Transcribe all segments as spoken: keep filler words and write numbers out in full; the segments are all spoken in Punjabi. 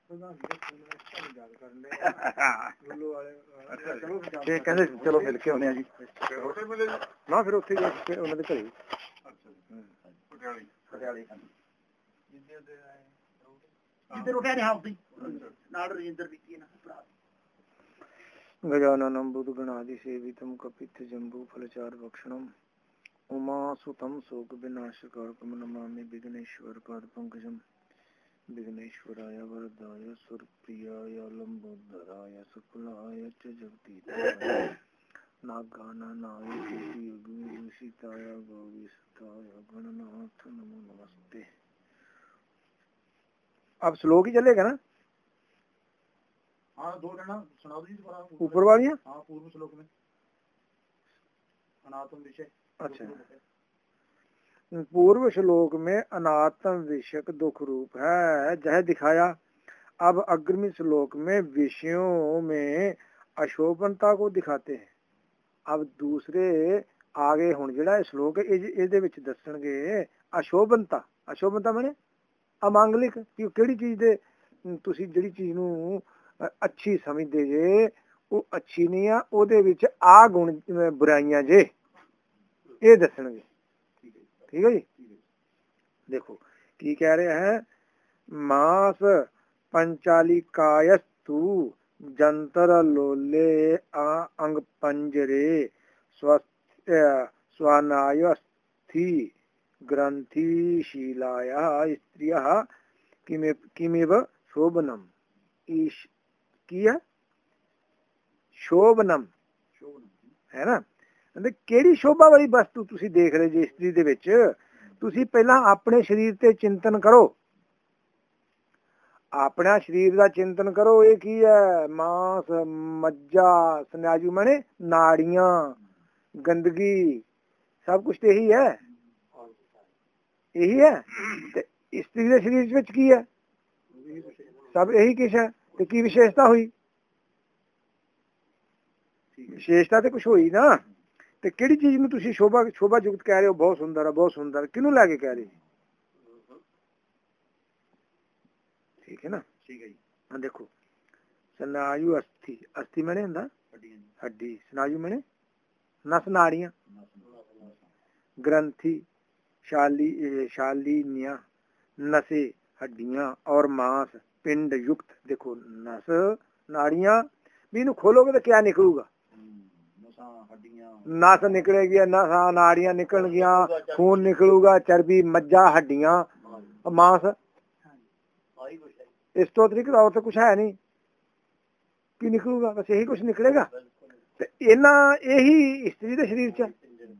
ਕਹਿੰਦੇ ਚਲੋ ਮਿਲ ਕੇ ਆਉਣੇ ਆ ਜੀ ਨਾ ਫਿਰ ਉੱਥੇ ਉਹਨਾਂ ਦੇ ਘਰੇ गजाननं बुधगणादि सेवितं कपित्थ जम्बू फलचार भक्षणम् उमा सुतं शोक विनाशकारकं नमामि विघ्नेश्वर पाद पंकजम् विघ्नेश्वराय वरदाय सुरप्रियाय लंबोदराय सुकुलाय च जगदीशाय नागाननाय योगीताय गौरीसुताय गणनाथ नमो नमस्ते। अब श्लोक ही चलेगा ना? हाँ, दो लेना सुना दो जी दोबारा ऊपर वाली। हाँ, पूर्व श्लोक में अनात्म विषय। अच्छा, पूर्व श्लोक में अनात्म विषयक दुख रूप है जह दिखाया। अब अग्रिमी श्लोक में विषयों में अशोभनता को दिखाते हैं। अब दूसरे आगे हुण जिहड़ा श्लोक है इहदे विच दसणगे अशोभनता। अशोभनता माने अमांगलिक कि किहड़ी चीज दे तुसीं जिहड़ी चीज नूं अच्छी समझदे जे वो अच्छी नहीं आ, ओहदे विच आ गुण बुराइयां जे ये दसणगे। ठीक है जी। देखो की कह रहे हैं, मास पंचालिकायस्तु जंतर लोले अंग पंजरे स्वानायस्थि ग्रंथिशीलाया स्त्रियः किमे किमेव शोभनम ईश की है शोभनम है ना। ਕਿਹੜੀ ਸ਼ੋਭਾ ਵਾਲੀ ਵਸਤੂ ਤੁਸੀਂ ਦੇਖ ਰਹੇ ਜੀ ਇਸਤਰੀ ਦੇ ਵਿੱਚ? ਤੁਸੀਂ ਪਹਿਲਾਂ ਆਪਣੇ ਸਰੀਰ ਤੇ ਚਿੰਤਨ ਕਰੋ, ਆਪਣਾ ਸਰੀਰ ਦਾ ਚਿੰਤਨ ਕਰੋ। ਇਹ ਕੀ ਹੈ? ਮਾਸ, ਮੱਝਾ, ਸਨਾਜੂ ਮਾने ਨਾੜੀਆਂ, ਗੰਦਗੀ, ਸਭ ਕੁਛ ਤੇ ਇਹੀ ਹੈ, ਇਹੀ ਹੈ। ਤੇ ਇਸਤਰੀ ਦੇ ਸਰੀਰ ਵਿੱਚ ਕੀ ਹੈ? ਸਭ ਇਹੀ ਕੁਛ ਹੈ। ਤੇ ਕੀ ਵਿਸ਼ੇਸ਼ਤਾ ਹੋਈ? ਵਿਸ਼ੇਸ਼ਤਾ ਤੇ ਕੁਛ ਹੋਈ ਨਾ। ਤੇ ਕਿਹੜੀ ਚੀਜ਼ ਨੂੰ ਤੁਸੀਂ ਸ਼ੋਭਾ ਸ਼ੋਭਾ ਯੁਕਤ ਕਹਿ ਰਹੇ ਹੋ? ਬਹੁਤ ਸੁੰਦਰ ਹੈ, ਬਹੁਤ ਸੁੰਦਰ। ਕਿਹਨੂੰ ਲੈ ਕੇ ਕਹਿ ਰਹੇ? ਠੀਕ ਹੈ ਨਾ। ਠੀਕ ਹੈ ਜੀ। ਹਾਂ ਦੇਖੋ, ਸਨਾਯੂ ਅਸਥੀ, ਅਸਥੀ ਮੈਨੇ ਹੁੰਦਾ ਹੱਡੀ, ਸਨਾਯੂ ਮੈਨੇ ਨਸ ਨਾੜੀਆਂ, ग्रंथि शाली शालिनिया नसे हड्डियां और मांस पिंड युक्त। देखो नस नाड़ियां भी इन्हें खोलोगे तो क्या निकलूगा? नस निकलेगी, नस नाड़ियां निकल गया, खून निकलूगा, चर्बी, मज्जा, हड्डियां, मांस। इस तो अतिरिक्त और तो कुछ है नहीं कि निकलूगा, बस यही कुछ निकलेगा। तो इना यही स्त्री के शरीर च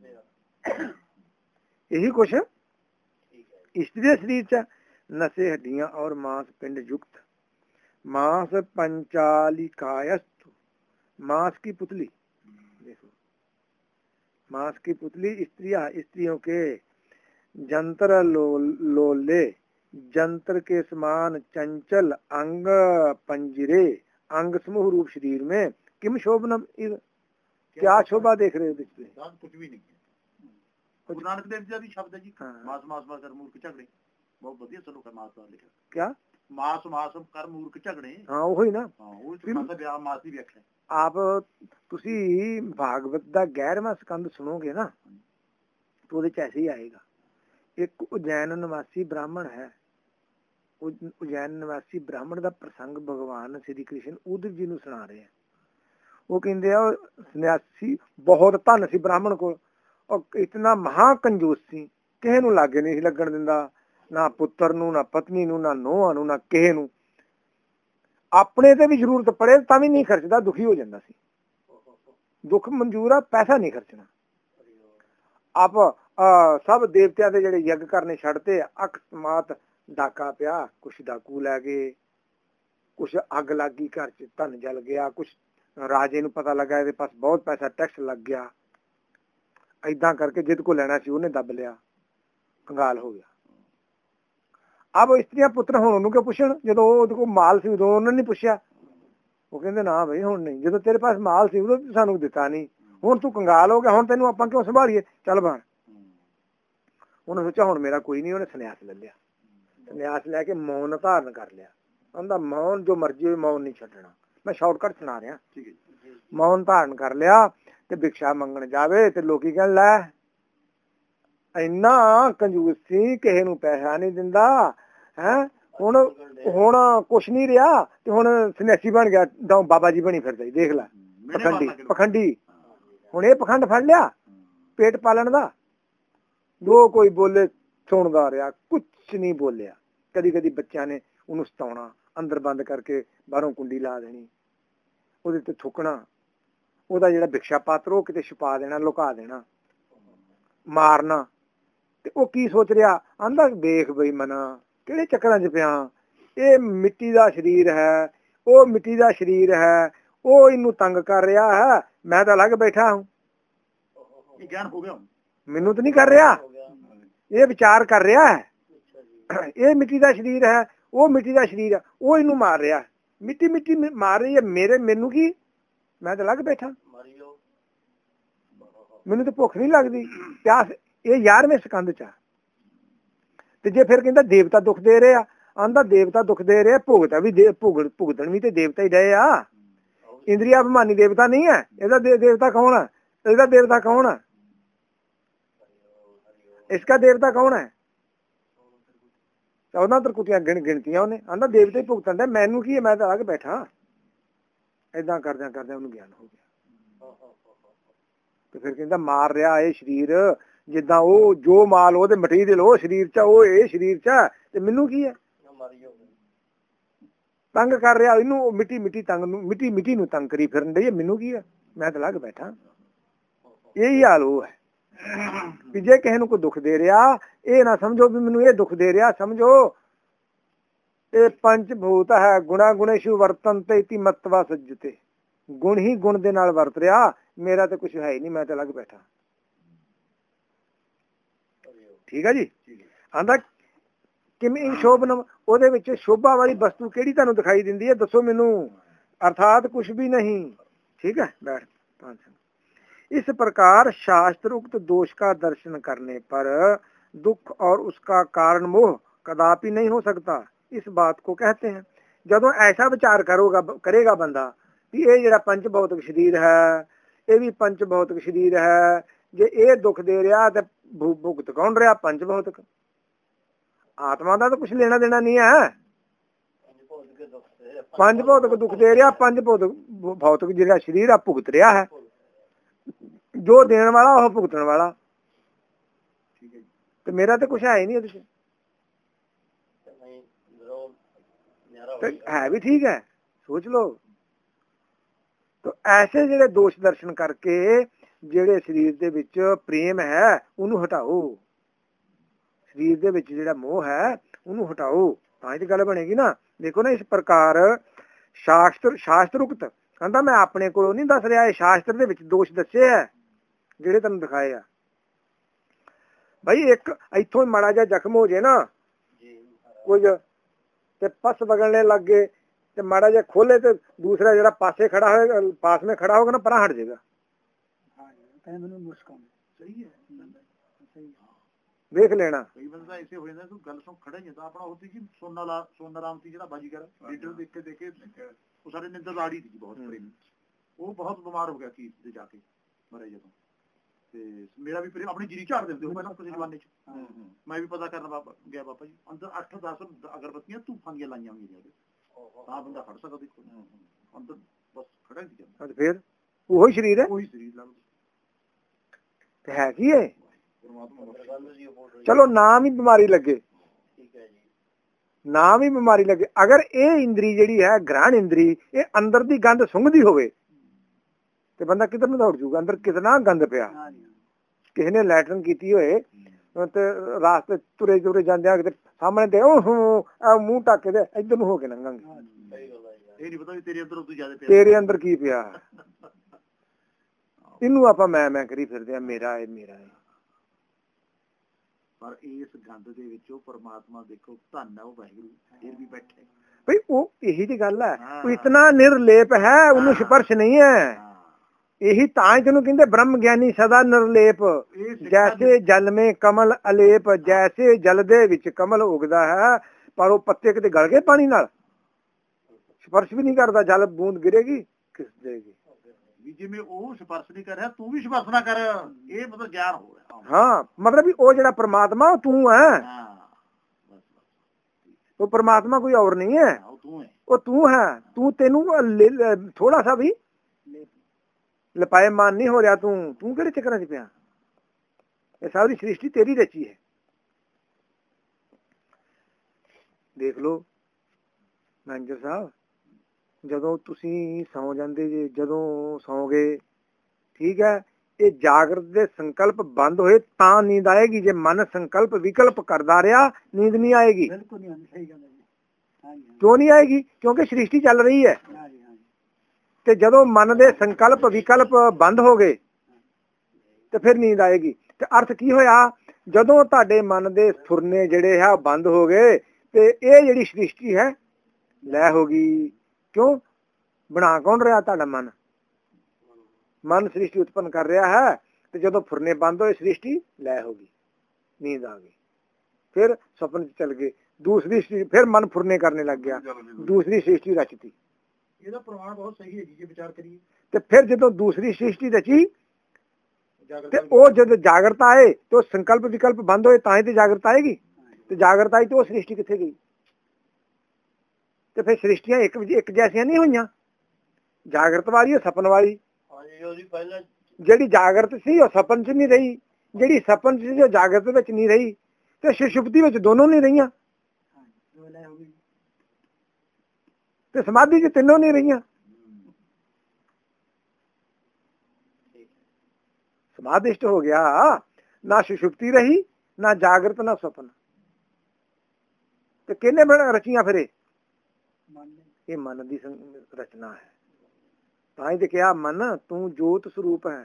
यही कुछ स्त्री के शरीर च नसे हड्डियां और मांस पिंड युक्त। मांस पंचालिकायस्तु, मांस की पुतली। देखो मांस की पुतली स्त्रियां, स्त्रियों के जंतर लो, लोले जंतर के समान चंचल अंग पंजरे, अंग समूह रूप शरीर में किम शोभनम, क्या शोभा देख रहे हो? कुछ भी नहीं। गुरु नानक देव जी का भी शब्द है जी, मास मास मास कर मूर्ख झगड़े। बहुत बढ़िया श्लोक है, मास का लिखा। क्या मास मास कर मूर्ख झगड़े? हाँ वही ना। हाँ वो तो ब्याह मास की व्याख्या। आप तुसी भागवत का ग्यारहवां स्कंद सुनोगे ना तो ਉਹਦੇ ਚ ऐसे ही आएगा। एक उज्जैन निवासी ब्राह्मण है, उज्जैन निवासी ब्राह्मण का प्रसंग भगवान श्री कृष्ण उद्धव जी ਨੂੰ ਸੁਣਾ ਰਹੇ ਆ। ਉਹ ਕਹਿੰਦੇ ਆ ਸੰਨਿਆਸੀ ਬਹੁਤ ਧਨ ਸੀ ब्राह्मण ਕੋਲ, और इतना महा कंजूस सी, किसे नूं लागे नहीं लगन दिंदा, ना पुत्र नूं, ना पत्नी नूं, ना नूहां नूं, ना किसे नूं। अपने ते भी जरूरत पड़े तां भी नहीं खर्चदा, दुखी हो जांदा सी। दुख मंजूर आ, पैसा नहीं खर्चना। आप आ, सब देवतियां दे जिहड़े यज्ञ करने छड्डते, अकस्मात डाका पिया, कुछ डाकू लै गए, कुछ अग लग गई घर च, धन जल गया, कुछ राजे नूं पता लगा इहदे पास बहुत पैसा, टैक्स लग गया, ऐदा करके जिद को लेना सी उन्हें दब लिया, कंगाल हो गया। अब स्त्रियां पुत्र हुण उहनूं क्यों पुछण, जदों ओहदे कोल माल सी उदों उन्होंने नहीं पुछया। वो कहंदे ना बई हुण नहीं, जदों तेरे पास माल सी उदों सानूं दिता नहीं, हुण तूं कंगाल हो गया, हुण तैनूं आपां क्यों संभालीए, चल बाहर। उन्हें सोचा हुण मेरा कोई नहीं, उन्हें संन्यास ले लिया, संन्यास लैके मौन धारण कर लिया। ਕਹਿੰਦਾ ਮੌਨ ਜੋ ਮਰਜੀ ਹੋਵੇ ਮੌਨ ਨਹੀਂ ਛੱਡਣਾ। ਮੈਂ ਸ਼ਾਰਟਕਟ ਸੁਣਾ ਰਿਹਾ। ਮੌਨ ਧਾਰਨ ਕਰ ਲਿਆ ਤੇ ਭਿਕਸ਼ਾ ਮੰਗਣ ਜਾਵੇ ਤੇ ਲੋਕੀ ਕਹਿਣ ਲੈ ਇੰਨਾ ਕੰਜੂਸ ਸੀ, ਕਿਸੇ ਨੂੰ ਪੈਸਾ ਨਹੀਂ ਦਿੰਦਾ ਹੈ, ਹੁਣ ਹੁਣ ਕੁਛ ਨਹੀਂ ਰਿਹਾ ਤੇ ਹੁਣ ਸੰਨਿਆਸੀ ਬਣ ਗਿਆ, ਬਾਬਾ ਜੀ ਬਣੀ ਫਿਰਦਾ। ਦੇਖ ਲੈ ਪਖੰਡੀ ਪਖੰਡੀ ਹੁਣ ਇਹ ਪਖੰਡ ਫੜ ਲਿਆ ਪੇਟ ਪਾਲਣ ਦਾ। ਜੋ ਕੋਈ ਬੋਲੇ ਸੁਣਦਾ ਰਿਹਾ, ਕੁਛ ਨਹੀਂ ਬੋਲਿਆ। ਕਦੀ ਕਦੀ ਬੱਚਿਆਂ ਨੇ ਉਹਨੂੰ ਸਤਾਉਣਾ, ਅੰਦਰ ਬੰਦ ਕਰਕੇ ਬਾਹਰੋਂ ਕੁੰਡੀ ਲਾ ਦੇਣੀ, ਉਹਦੇ ਤੇ ਥੁੱਕਣਾ, ਉਹਦਾ ਜਿਹੜਾ ਭਿਕਸ਼ਾ ਪਾਤਰ ਉਹ ਕਿਤੇ ਛੁਪਾ ਦੇਣਾ, ਲੁਕਾ ਦੇਣਾ, ਮਾਰਨਾ। ਤੇ ਉਹ ਕੀ ਸੋਚ ਰਿਹਾ, ਆਂਦਾ ਦੇਖ ਬਈ ਮਨਾ ਕਿਹੜੇ ਚੱਕਰਾਂ ਚ ਪਿਆ, ਇਹ ਮਿੱਟੀ ਦਾ ਸਰੀਰ ਹੈ, ਉਹ ਮਿੱਟੀ ਦਾ ਸਰੀਰ ਹੈ, ਉਹ ਇਹਨੂੰ ਤੰਗ ਕਰ ਰਿਹਾ ਹੈ, ਮੈਂ ਤਾਂ ਅਲੱਗ ਬੈਠਾ ਹੂੰ। ਗਿਆਨ ਹੋ ਗਿਆ, ਮੈਨੂੰ ਤਾਂ ਨਹੀਂ ਕਰ ਰਿਹਾ, ਇਹ ਵਿਚਾਰ ਕਰ ਰਿਹਾ ਹੈ। ਇਹ ਮਿੱਟੀ ਦਾ ਸਰੀਰ ਹੈ, ਉਹ ਮਿੱਟੀ ਦਾ ਸਰੀਰ ਹੈ, ਉਹ ਇਹਨੂੰ ਮਾਰ ਰਿਹਾ, ਮਿੱਟੀ ਮਿੱਟੀ ਮਾਰ ਰਹੀ ਹੈ, ਮੇਰੇ ਮੈਨੂੰ ਕੀ, ਮੈਂ ਤਾਂ ਅਲੱਗ ਬੈਠਾ, ਮੈਨੂੰ ਤਾਂ ਭੁੱਖ ਨਹੀਂ ਲੱਗਦੀ, ਪਿਆਸ। ਇਹ ਯਾਰਵੇਂ ਸਕੰਦ ਚ ਆ। ਤੇ ਜੇ ਫਿਰ ਕਹਿੰਦਾ ਦੇਵਤਾ ਦੁੱਖ ਦੇ ਰਹੇ ਆ, ਆਂਦਾ ਦੇਵਤਾ ਦੁੱਖ ਦੇ ਰਹੇ, ਭੁਗਤਾ ਵੀ ਦੇ ਭੁਗਤ ਭੁਗਤਣ ਵੀ ਤੇ ਦੇਵਤਾ ਹੀ ਰਹੇ ਆ। ਇੰਦਰੀਆ ਅਭਿਮਾਨੀ ਦੇਵਤਾ ਨਹੀਂ ਹੈ। ਇਹਦਾ ਦੇਵਤਾ ਕੌਣ ਹੈ? ਇਹਦਾ ਦੇਵਤਾ ਕੌਣ ਹੈ? ਇਸਕਾ ਦੇਵਤਾ ਕੌਣ ਹੈ? ਚੌਦਾਂ ਤਰਕੁਟੀਆਂ ਗਿਣ ਗਿਣਤੀਆਂ ਉਹਨੇ, ਆਂਦਾ ਦੇਵਤਾ ਹੀ ਭੁਗਤਣ ਦਾ, ਮੈਨੂੰ ਕੀ ਹੈ, ਮੈਂ ਤਾਂ ਅਲੱਗ ਬੈਠਾ। ਏਦਾਂ ਕਰਦਿਆਂ ਕਰਦਿਆਂ ਉਹਨੂੰ ਗਿਆਨ ਹੋ ਗਿਆ। ਤੇ ਫਿਰ ਕਹਿੰਦਾ ਮਾਰ ਰਿਹਾ ਇਹ ਸਰੀਰ, ਜਿੱਦਾਂ ਉਹ ਜੋ ਮਾਲ ਉਹਦੇ ਮਟੀਰੀਅਲ ਉਹ ਸਰੀਰ ਚ, ਉਹ ਇਹ ਸਰੀਰ ਚ, ਤੇ ਮੈਨੂੰ ਕੀ ਹੈ, ਤੰਗ ਕਰ ਰਿਹਾ ਇਹਨੂੰ, ਮਿੱਟੀ ਮਿੱਟੀ ਤੰਗ ਨੂੰ, ਮਿੱਟੀ ਮਿੱਟੀ ਨੂੰ ਤੰਗ ਕਰੀ ਫਿਰਨ ਡਈ, ਮੈਨੂੰ ਕੀ ਹੈ, ਮੈਂ ਤਾਂ ਅਲੱਗ ਬੈਠਾ। ਇਹੀ ਹਾਲ ਉਹ ਹੈ ਵੀ ਜੇ ਕਿਸੇ ਨੂੰ ਕੋਈ ਦੁੱਖ ਦੇ ਰਿਹਾ, ਇਹ ਨਾ ਸਮਝੋ ਵੀ ਮੈਨੂੰ ਇਹ ਦੁੱਖ ਦੇ ਰਿਹਾ, ਸਮਝੋ ਇਹ ਪੰਜ ਭੂਤ ਹੈ, ਗੁਣਾ ਗੁਣੇਸ਼ੂ ਵਰਤਨ ਤੇ ਇਤੀ ਮਤਵਾ ਸੱਜਤੇ, ਗੁਣ ਹੀ ਗੁਣ ਦੇ ਨਾਲ ਵਰਤ ਰਿਹਾ, ਮੇਰਾ ਤਾਂ ਕੁਛ ਹੈ ਹੀ ਨਹੀਂ, ਮੈਂ ਤਾਂ ਅਲੱਗ ਬੈਠਾ। ਠੀਕ ਹੈ ਜੀ। ਆਂਦਾ ਕਿਵੇਂ ਸ਼ੋਭਨਮ, ਉਹਦੇ ਵਿੱਚ ਸ਼ੋਭਾ ਵਾਲੀ ਵਸਤੂ ਕਿਹੜੀ ਤੁਹਾਨੂੰ ਦਿਖਾਈ ਦਿੰਦੀ ਹੈ, ਦੱਸੋ ਮੈਨੂੰ, ਅਰਥਾਤ ਕੁਛ ਵੀ ਨਹੀਂ। ठीक है बैठ पांच। इस प्रकार शास्त्र उक्त दोष का दर्शन करने पर दुख और उसका कारण मोह कदापि नहीं हो सकता, इस बात को कहते हैं। ਜਦੋਂ ऐसा विचार करोगा करेगा बंदा भी ये ਜਿਹੜਾ पंच भौतिक शरीर है ये भी पंच भौतिक शरीर है, जे ये दुख दे रहा तो भुगत कौन रहा, पंच भौतिक। आत्मा का तो कुछ लेना देना नहीं है, पंच भौतिक दुख दे रहा, पंच भौतिक भौतिक ਜਿਹੜਾ शरीर आ भुगत रहा है, जो देने वाला वो भुगतने वाला, तो मेरा तो कुछ है ही नहीं ਉਹਦੇ ਚ। है भी ठीक है, सोच लो। तो ऐसे ਜਿਹੜੇ ਦੋਸ਼ ਦਰਸ਼ਨ ਕਰਕੇ ਜਿਹੜੇ ਸਰੀਰ ਦੇ ਵਿੱਚ ਪ੍ਰੇਮ ਹੈ ਉਹਨੂੰ ਹਟਾਓ, ਸਰੀਰ ਦੇ ਵਿੱਚ ਜਿਹੜਾ ਮੋਹ ਹੈ ਉਹਨੂੰ ਹਟਾਓ, ਤਾਂ ਇਹ ਗੱਲ ਬਣੇਗੀ ਨਾ। ਦੇਖੋ ਨਾ ਇਸ ਪ੍ਰਕਾਰ ਸ਼ਾਸਤਰ ਸ਼ਾਸਤਰੁਕਤ ਕਹਿੰਦਾ ਮੈਂ ਆਪਣੇ ਕੋਲੋਂ ਨਹੀਂ ਦੱਸ ਰਿਹਾ, ਇਹ ਸ਼ਾਸਤਰ ਦੇ ਵਿੱਚ ਦੋਸ਼ ਦੱਸੇ ਹੈ ਜਿਹੜੇ ਤੁਹਾਨੂੰ ਦਿਖਾਏ ਆ। ਬਈ ਇੱਕ ਇੱਥੋਂ ਮਾੜਾ ਜਿਹਾ ਜ਼ਖਮ ਹੋ ਜੇ ਨਾ ਕੁਝ ਤੇ ਪਸ ਵਗਣਨੇ ਲੱਗ ਗਏ ਤੇ ਮਾੜਾ ਜਿਹਾ ਖੋਲੇ ਤੇ ਦੂਸਰਾ ਜਿਹੜਾ ਪਾਸੇ ਖੜਾ ਹੋਏਗਾ ਪਾਸ में खड़ा होगा ना परा हट जाएगा। देख लेना ਕਈ ਬੰਦਾ ਐਸੇ ਹੋ ਜਾਂਦਾ, ਤੂੰ ਗੱਲ ਸੁਣ ਖੜਾ ਹੀ ਜਾਂਦਾ ਆਪਣਾ। ਉਹਦੀ ਕੀ ਸੋਨਾ ਲਾ ਸੋਨਾ ਰਾਮ ਸੀ ਜਿਹੜਾ ਬਾਜੀਗਰ ਲੀਡਰ ਦੇਖ ਕੇ ਦੇਖੇ ਉਹ ਸਾਰੇ ਨਿੰਦਰ ਆੜੀ ਸੀ ਬਹੁਤ ਪ੍ਰੇਮ, ਉਹ ਬਹੁਤ ਬਿਮਾਰ ਹੋ ਗਿਆ ਕੀ ਤੇ ਜਾ ਕੇ ਮਰੇ ਜਦੋਂ। ਤੇ ਮੇਰਾ ਵੀ ਪ੍ਰੇਮ ਆਪਣੀ ਜੀਰੀ ਝਾੜ ਦਿੰਦੇ ਹੋ ਪਹਿਲਾਂ ਕਿਸੇ ਜਵਾਨੇ ਚ, ਮੈਂ ਵੀ ਪਤਾ ਕਰਨ ਬਾਬਾ ਗਿਆ ਬਾਬਾ ਜੀ ਅੰਦਰ ਅੱਠ ਦਸ ਅਗਰਬੱਤੀਆਂ ਧੂਫਾਂ ਦੀਆਂ ਲਾਈਆਂ ਹੋਈਆਂ ਉਹਦੇ, ਤਾਂ ਬੰਦਾ ਫੜ ਸਕਦਾ ਦੇਖੋ ਅੰਦਰ ਬਸ ਖੜਾ ਹੀ ਜਾਂਦਾ। ਫਿਰ ਉਹੀ ਸਰੀਰ ਹੈ, ਉਹੀ ਸਰੀਰ ਲੱਗਦਾ ਤੇ ਹੈ ਕੀ ਹੈ। ਚਲੋ ਨਾਮ ਹੀ ਬਿਮਾਰੀ ਲੱਗੇ, ਨਾਮ ਹੀ ਬਿਮਾਰੀ ਲੱਗੇ, ਅਗਰ ਇਹ ਇੰਦਰੀ ਜਿਹੜੀ ਹੈ ਗ੍ਰਹਿਣ ਇੰਦਰੀ ਇਹ ਅੰਦਰ ਦੀ ਗੰਦ ਸੁੰਘਦੀ ਹੋਵੇ ਤੇ ਬੰਦਾ ਕਿੱਧਰ ਨੂੰ ਦੌੜ ਜੂਗਾ। ਅੰਦਰ ਕਿਤਨਾ ਗੰਦ ਪਿਆ, ਕਿਸੇ ਨੇ ਲੈਟਰਨ ਕੀਤੀ ਹੋਏ ਤੇ ਰਾਸਤੇ ਤੁਰੇ ਤੁਰੇ ਜਾਂਦੇ ਕਿਤੇ ਸਾਹਮਣੇ ਤੇ ਉਹ ਮੂੰਹ ਢੱਕ ਕੇ ਤੇ ਇੱਧਰ ਨੂੰ ਹੋ ਕੇ ਲੰਘਾਂਗੇ, ਇਹ ਨੀ ਪਤਾ ਵੀ ਤੇਰੇ ਅੰਦਰ ਉਦੋਂ ਜ਼ਿਆਦਾ ਪਿਆ, ਤੇਰੇ ਅੰਦਰ ਕੀ ਪਿਆ। ਇਹਨੂੰ ਆਪਾਂ ਮੈਂ ਮੈਂ ਕਰੀ ਫਿਰਦੇ ਆ, ਮੇਰਾ ਹੈ ਮੇਰਾ ਹੈ। ਪਰ ਇਸ ਗੰਦ ਦੇ ਵਿੱਚੋਂ ਪਰਮਾਤਮਾ ਦੇਖੋ ਧੰਨ ਹੈ ਉਹ ਵਾਹਿਗੁਰੂ ਫਿਰ ਵੀ ਬੈਠੇ ਬਈ ਉਹ ਇਹੀ ਦੀ ਗੱਲ ਹੈ, ਉਹ ਇਤਨਾ ਨਿਰਲੇਪ ਹੈ ਉਹਨੂੰ ਸਪਰਸ਼ ਨਹੀਂ ਹੈ। ਇਹੀ ਤਾਂ ਜਿਹਨੂੰ ਕਹਿੰਦੇ ਬ੍ਰਹਮ ਗਿਆਨੀ ਸਦਾ ਨਿਰਲੇਪ, ਜੈਸੇ ਜਲ ਮੇ ਕਮਲ ਅਲੇਪ, ਜੈਸੇ ਜਲ ਦੇ ਵਿੱਚ ਕਮਲ ਉਗਦਾ ਹੈ ਪਰ ਉਹ ਪੱਤੇ ਕਿਤੇ ਗਲ ਗਏ ਪਾਣੀ ਨਾਲ, स्पर्श भी नहीं करता, जल बूंद गिरेगी किस देगी। ਵੀ ਜਿਵੇਂ ਉਹ ਸਪਰਸ਼ ਨਹੀਂ ਕਰ ਰਿਹਾ ਤੂੰ ਵੀ ਸਪਰਸ਼ ਨਾ ਕਰ, ਇਹ ਮਤਲਬ ਗਿਆਨ ਹੋ ਗਿਆ। ਹਾਂ मतलब भी वो ਜਿਹੜਾ परमात्मा तू है, वो परमात्मा कोई और नहीं है, वो तू है। तू तेनू थोड़ा सा भी लपाएमान नहीं हो रहा, तू तू किहड़े चक्करां च पिया। ये सारी सृष्टि तेरी रची है। देख लो मैनेजर साहब, ਜਦੋਂ ਤੁਸੀਂ ਸੌ ਜਾਂਦੇ ਜੇ, ਜਦੋਂ ਸੌਂਗੇ ਠੀਕ ਹੈ, ਇਹ ਜਾਗਰਤ ਦੇ ਸੰਕਲਪ ਬੰਦ ਹੋਏ ਤਾਂ ਨੀਂਦ ਆਏਗੀ। ਜੇ ਮਨ ਸੰਕਲਪ ਵਿਕਲਪ ਕਰਦਾ ਰਿਹਾ ਨੀਂਦ ਨਹੀਂ ਆਏਗੀ। ਬਿਲਕੁਲ ਨਹੀਂ ਆਉਂਦੀ, ਸਹੀ ਗੱਲ ਹੈ ਜੀ। ਕਿਉਂ ਨਹੀਂ ਆਏਗੀ? ਕਿਉਂਕਿ ਸ੍ਰਿਸ਼ਟੀ ਚੱਲ ਰਹੀ ਹੈ। ਤੇ ਜਦੋਂ ਮਨ ਦੇ ਸੰਕਲਪ ਵਿਕਲਪ ਬੰਦ ਹੋ ਗਏ ਤੇ ਫਿਰ ਨੀਂਦ ਆਏਗੀ। ਤੇ ਅਰਥ ਕੀ ਹੋਇਆ? ਜਦੋਂ ਤੁਹਾਡੇ ਮਨ ਦੇ ਫੁਰਨੇ ਜਿਹੜੇ ਹੈ ਬੰਦ ਹੋ ਗਏ ਤੇ ਇਹ ਜਿਹੜੀ ਸ੍ਰਿਸ਼ਟੀ ਹੈ ਲੈ ਹੋ ਗਈ। ਕਿਉਂ? ਬਣਾ ਕੌਣ ਰਿਹਾ? ਤੁਹਾਡਾ ਮਨ। ਮਨ ਸ੍ਰਿਸ਼ਟੀ ਉਤਪੰਨ ਕਰ ਰਿਹਾ ਹੈ ਤੇ ਜਦੋਂ ਫੁਰਨੇ ਬੰਦ ਹੋਏ ਸ੍ਰਿਸ਼ਟੀ ਲੈ ਹੋ ਗਈ, ਨੀਂਦ ਆ ਗਈ। ਫਿਰ ਸੁਪਨ ਚ ਚਲ ਗਏ, ਦੂਸਰੀ ਫਿਰ ਮਨ ਫੁਰਨੇ ਕਰਨੇ ਲੱਗ ਗਿਆ, ਦੂਸਰੀ ਸ੍ਰਿਸ਼ਟੀ ਰਚਤੀ। ਇਹਦਾ ਪ੍ਰਮਾਣ ਬਹੁਤ ਸਹੀ ਹੈ ਜੀ ਜੇ ਵਿਚਾਰ ਕਰੀਏ। ਤੇ ਫਿਰ ਜਦੋਂ ਦੂਸਰੀ ਸ੍ਰਿਸ਼ਟੀ ਰਚੀ ਤੇ ਉਹ ਜਦੋਂ ਜਾਗਰਤ ਆਏ ਤੇ ਉਹ ਸੰਕਲਪ ਵਿਕਲਪ ਬੰਦ ਹੋਏ ਤਾਂ ਹੀ ਤੇ ਜਾਗਰਤ ਆਏਗੀ। ਤੇ ਜਾਗਰਤ ਆਈ ਤੇ ਉਹ ਸ੍ਰਿਸ਼ਟੀ ਕਿੱਥੇ ਗਈ? ਤੇ ਫਿਰ ਸ੍ਰਿਸ਼ਟੀਆਂ ਇੱਕ ਇੱਕ ਜੈਸੀਆਂ ਨਹੀਂ ਹੋਈਆਂ। ਜਾਗਰਤ ਵਾਲੀ ਸਪਨ ਵਾਲੀ, ਜਿਹੜੀ ਜਾਗਰਤ ਸੀ ਉਹ ਸਪਨ ਚ ਨਹੀਂ ਰਹੀ, ਜਿਹੜੀ ਸਪਨ ਚ ਸੀ ਉਹ ਜਾਗਰਤ ਵਿੱਚ ਨਹੀਂ ਰਹੀ, ਤੇ ਸੁਸ਼ੁਪਤੀ ਵਿੱਚ ਦੋਨੋਂ ਨਹੀਂ ਰਹੀਆਂ, ਤੇ ਸਮਾਧੀ ਚ ਤਿੰਨੋਂ ਨਹੀਂ ਰਹੀਆਂ। ਸਮਾਧਿਸ਼ਟ ਹੋ ਗਿਆ, ਨਾ ਸੁਸ਼ੁਪਤੀ ਰਹੀ ਨਾ ਜਾਗਰਤ ਨਾ ਸਪਨ। ਤੇ ਕਿਹਨੇ ਬਣਾ ਰਚੀਆਂ ਫਿਰ? ਇਹ ਮਨ ਦੀ ਰਚਨਾ ਹੈ। ਤਾਂ ਹੀ ਤੇ ਕਿਹਾ ਮਨ ਤੂੰ ਜੋਤ ਸਰੂਪ ਹੈ,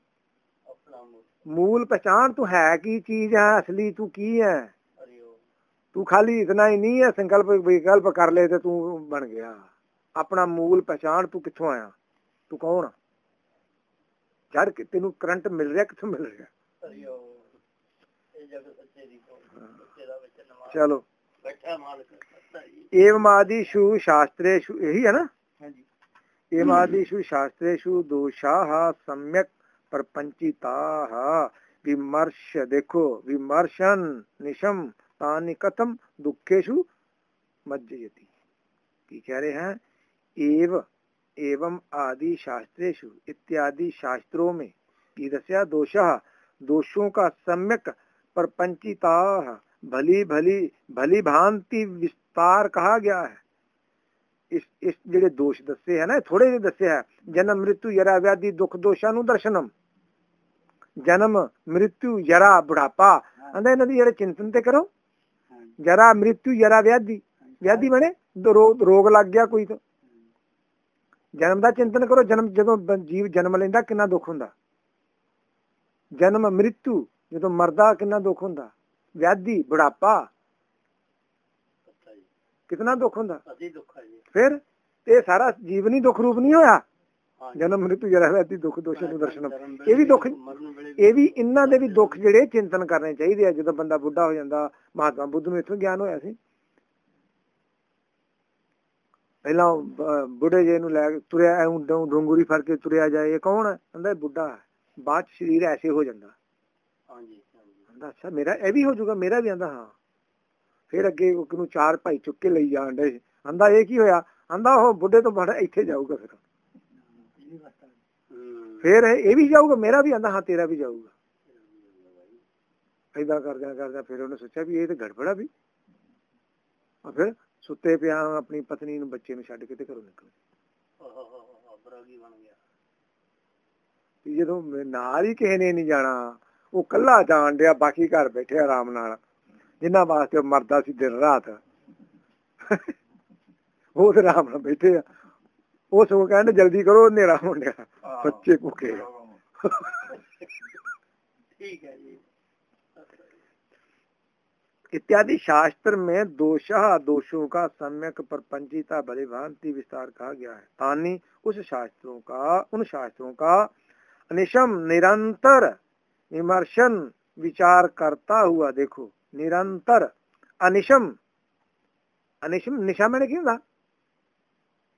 ਮੂਲ ਪਛਾਣ ਤੂੰ ਹੈ ਕੀ ਚੀਜ਼ ਹੈ, ਅਸਲੀ ਤੂੰ ਕੀ ਹੈ। ਤੂੰ ਖਾਲੀ ਇਤਨਾ ਹੀ ਨਹੀਂ ਹੈ ਸੰਕਲਪ ਵਿਕਲਪ ਕਰ ਲੈ ਤੇ ਤੂੰ ਬਣ ਗਿਆ। ਆਪਣਾ ਮੂਲ ਪਛਾਣ ਤੂੰ ਕਿੱਥੋਂ ਆਇਆ, ਤੂੰ ਕੌਣ? ਜੜ ਤੈਨੂੰ ਕਰੰਟ ਮਿਲ ਰਿਹਾ ਕਿੱਥੋਂ ਮਿਲ ਰਿਹਾ? ਚਲੋ एवमादिषु शास्त्रेषु, यही है ना? एवमादिषु शास्त्रेषु दोषाः सम्यक प्रपंचिताः विमर्श, देखो विमर्शन निशम तानि कथम दुखेषु मज्जयति। की कह रहे हैं? एव एवं आदि शास्त्रेषु, इत्यादि शास्त्रों में कीदृशः दोषः, दोषों का सम्यक प्रपंचिताः, भली भली भली भांति विस्तार कहा गया है। इस इस ਜਿਹੜੇ ਦੋਸ਼ ਦੱਸੇ ਹੈ ਨਾ, ਥੋੜੇ ਜਿਹੇ ਦੱਸੇ ਹੈ। ਜਨਮ ਮ੍ਰਿਤੂ ਯਰਾ ਵਿਆਧੀ ਦੁੱਖ ਦੋਸ਼ਾਂ ਨੂੰ ਦਰਸ਼ਨਮ। ਜਨਮ ਮ੍ਰਿਤੂ ਯਰਾ ਬੁਢਾਪਾ ਆਂਦਾ ਇਹਨਾਂ ਦੀ ਜਿਹੜੇ ਚਿੰਤਨ ਤੇ ਕਰੋ। ਜਰਾ ਮ੍ਰਿਤੂ ਯਰਾ ਵਿਆਧੀ, ਵਿਆਧੀ ਬਣੇ ਰੋਗ ਲੱਗ ਗਿਆ ਕੋਈ, ਤਾਂ ਜਨਮ ਦਾ ਚਿੰਤਨ ਕਰੋ। ਜਨਮ ਜਦੋਂ ਜੀਵ ਜਨਮ ਲੈਂਦਾ ਕਿੰਨਾ ਦੁੱਖ ਹੁੰਦਾ, ਜਨਮ ਮ੍ਰਿਤੂ ਜਦੋਂ ਮਰਦਾ ਕਿੰਨਾ ਦੁੱਖ ਹੁੰਦਾ, ਵਿਆਧੀ ਬੁਢਾਪਾ ਕਿਤਨਾ ਦੁੱਖ ਹੁੰਦਾ। ਫਿਰ ਇਹ ਸਾਰਾ ਜੀਵਨ ਹੀ ਦੁੱਖ ਰੂਪ ਨਹੀਂ ਹੋਇਆ। ਜਨਮ ਮ੍ਰਿਤੂ ਜਰਾ ਵਿਆਧੀ ਦੁੱਖ ਦੋਸ਼ਾਂ ਨੂੰ ਦਰਸ਼ਨਮ, ਇਹ ਵੀ ਦੁੱਖ, ਇਹ ਵੀ ਇਹਨਾਂ ਦੇ ਵੀ ਦੁੱਖ ਜਿਹੜੇ ਚਿੰਤਨ ਕਰਨੇ ਚਾਹੀਦੇ ਆ। ਜਦੋਂ ਬੰਦਾ ਬੁੱਢਾ ਹੋ ਜਾਂਦਾ, ਮਹਾਤਮਾ ਬੁੱਧ ਨੂੰ ਇੱਥੋਂ ਗਿਆਨ ਹੋਇਆ ਸੀ। ਪਹਿਲਾਂ ਬੁੱਢੇ ਜੇ ਨੂੰ ਲੈ ਕੇ ਤੁਰਿਆ, ਡੋਂਗੂਰੀ ਫੜ ਕੇ ਤੁਰਿਆ ਜਾਏ, ਇਹ ਕੌਣ ਹੈ? ਕਹਿੰਦਾ ਬੁੱਢਾ। ਬਾਅਦ ਚ ਸਰੀਰ ਐਸੇ ਹੋ ਜਾਂਦਾ। ਅੱਛਾ ਮੇਰਾ ਇਹ ਵੀ ਹੋ ਜਾਊਗਾ, ਮੇਰਾ ਵੀ। ਆਂਦਾ ਹਾਂ। ਫਿਰ ਅੱਗੇ ਉਹਨੂੰ ਚਾਰ ਭਾਈ ਚੁੱਕ ਕੇ ਲਈ ਜਾਣ ਡੇ। ਆਂਦਾ ਇਹ ਕੀ ਹੋਇਆ? ਆਂਦਾ ਉਹ ਬੁੱਢੇ ਤੋਂ ਬੜਾ ਇੱਥੇ ਜਾਊਗਾ। ਫਿਰ ਫਿਰ ਇਹ ਵੀ ਜਾਊਗਾ, ਮੇਰਾ ਵੀ। ਆਂਦਾ ਹਾਂ ਤੇਰਾ ਵੀ ਜਾਊਗਾ। ਏਦਾਂ ਕਰਦਿਆਂ ਕਰਦਿਆਂ ਫਿਰ ਉਹਨੇ ਸੋਚਿਆ ਵੀ ਇਹ ਤੇ ਗੜਬੜਾ ਵੀ। ਫਿਰ ਸੁੱਤੇ ਪਿਆ ਆਪਣੀ ਪਤਨੀ ਨੂੰ ਬੱਚੇ ਨੂੰ ਛੱਡ ਕੇ ਤੇ ਘਰੋਂ ਨਿਕਲ ਗਿਆ। ਜਦੋਂ ਨਾਲ ਹੀ ਕਿਸੇ ਨੇ ਨੀ ਜਾਣਾ, ਉਹ ਕੱਲਾ ਜਾਣ ਡਿਆ, ਬਾਕੀ ਘਰ ਬੈਠੇ ਆਰਾਮ ਨਾਲ, ਜਿੰਨਾ ਵਾਸਤੇ ਉਹ ਮਰਦਾ ਸੀ ਦਿਨ ਰਾਤ, ਉਹ ਤੇ ਆਰਾਮ ਨਾਲ ਬੈਠੇ ਆ। ਉਹ ਸਗੋਂ ਕਹਿੰਦੇ ਜਲਦੀ ਕਰੋ, ਹਨੇਰਾ ਹੋਣ ਡਿਆ, ਬੱਚੇ ਭੁੱਖੇ ਆ। इत्यादि शास्त्र में दोषः, दोषों का सम्यक प्रपंचिता भली भांति विस्तार कहा गया है। तानी उस शास्त्रों का, उन शास्त्रों का अनिशम निरंतर विमर्शन विचार करता हुआ, देखो निरंतर, अनिशम, अनिशम निशा मैंने क्यों था?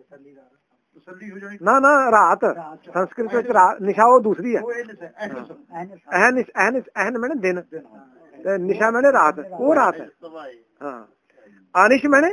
ਤਸੱਲੀ ਹੋ ਜਾਣੀ। ਨਾ ਨਾ ਰਾਤ ਸੰਸਕ੍ਰਿਤ ਵਿੱਚ ਰਾਤ ਨਿਸ਼ਾ ਉਹ ਦੂਸਰੀ ਹੈ। ਅਹਨ ਅਹਨ ਅਹਨ ਮੈਨੇ ਦਿਨ ਤੇ ਨਿਸ਼ਾ ਮੈਨੇ ਰਾਤ, ਉਹ ਰਾਤ ਹੈ। ਹਾਂ ਅनिश मैंने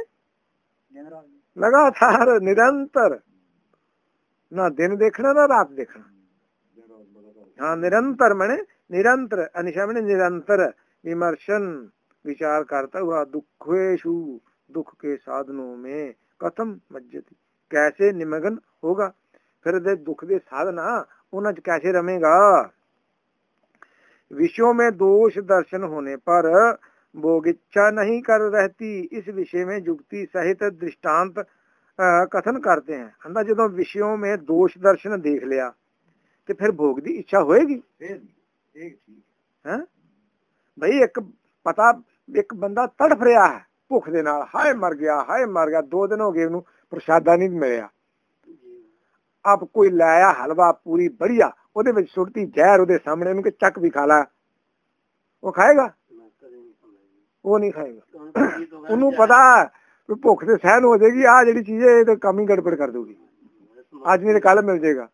लगातार निरंतर, ना दिन देखना ना रात देखना। हाँ निरंतर मैंने निरंतर, अनिशा मैंने निरंतर विमर्शन विचार करता हुआ दुखेशु दुख के साधनों में कथम मज्जति, कैसे निमग्न होगा, फिर दे दुख के साधना उन कैसे रमेगा। विषयों में दोष दर्शन होने पर भोग इच्छा नहीं कर रहती, इस विषय में जुक्ति सहित दृष्टांत कथन करते हैं। अंदर जो विषयों में दोष दर्शन देख लिया तो फिर भोग की इच्छा होएगी। है भाई एक पता एक बंदा तड़फ रहा है भुख दे नाल, हाय मर गया हाय मर गया, दो दिन हो गए उन्होंने प्रसादा नहीं मिलया। अब कोई लाया हलवा पूरी बढ़िया, ਉਹਦੇ ਵਿੱਚ ਸੁੱਟਤੀ ਜ਼ਹਿਰ ਉਹਦੇ ਸਾਹਮਣੇ, ਉਹਨੂੰ ਕਿ ਚੱਕ ਵੀ ਖਾ ਲਾ, ਉਹ ਖਾਏਗਾ? ਉਹ ਨਹੀਂ ਖਾਏਗਾ। ਉਹਨੂੰ ਪਤਾ ਭੁੱਖ ਤੇ ਸਹਿਣ ਹੋ ਜਾਏਗੀ, ਆਹ ਜਿਹੜੀ ਚੀਜ਼ ਹੈ ਇਹ ਤਾਂ ਕੰਮ ਹੀ ਗੜਬੜ ਕਰ ਦੂਗੀ, ਅੱਜ ਨਹੀਂ ਤੇ ਕੱਲ ਮਿਲ ਜਾਏਗਾ।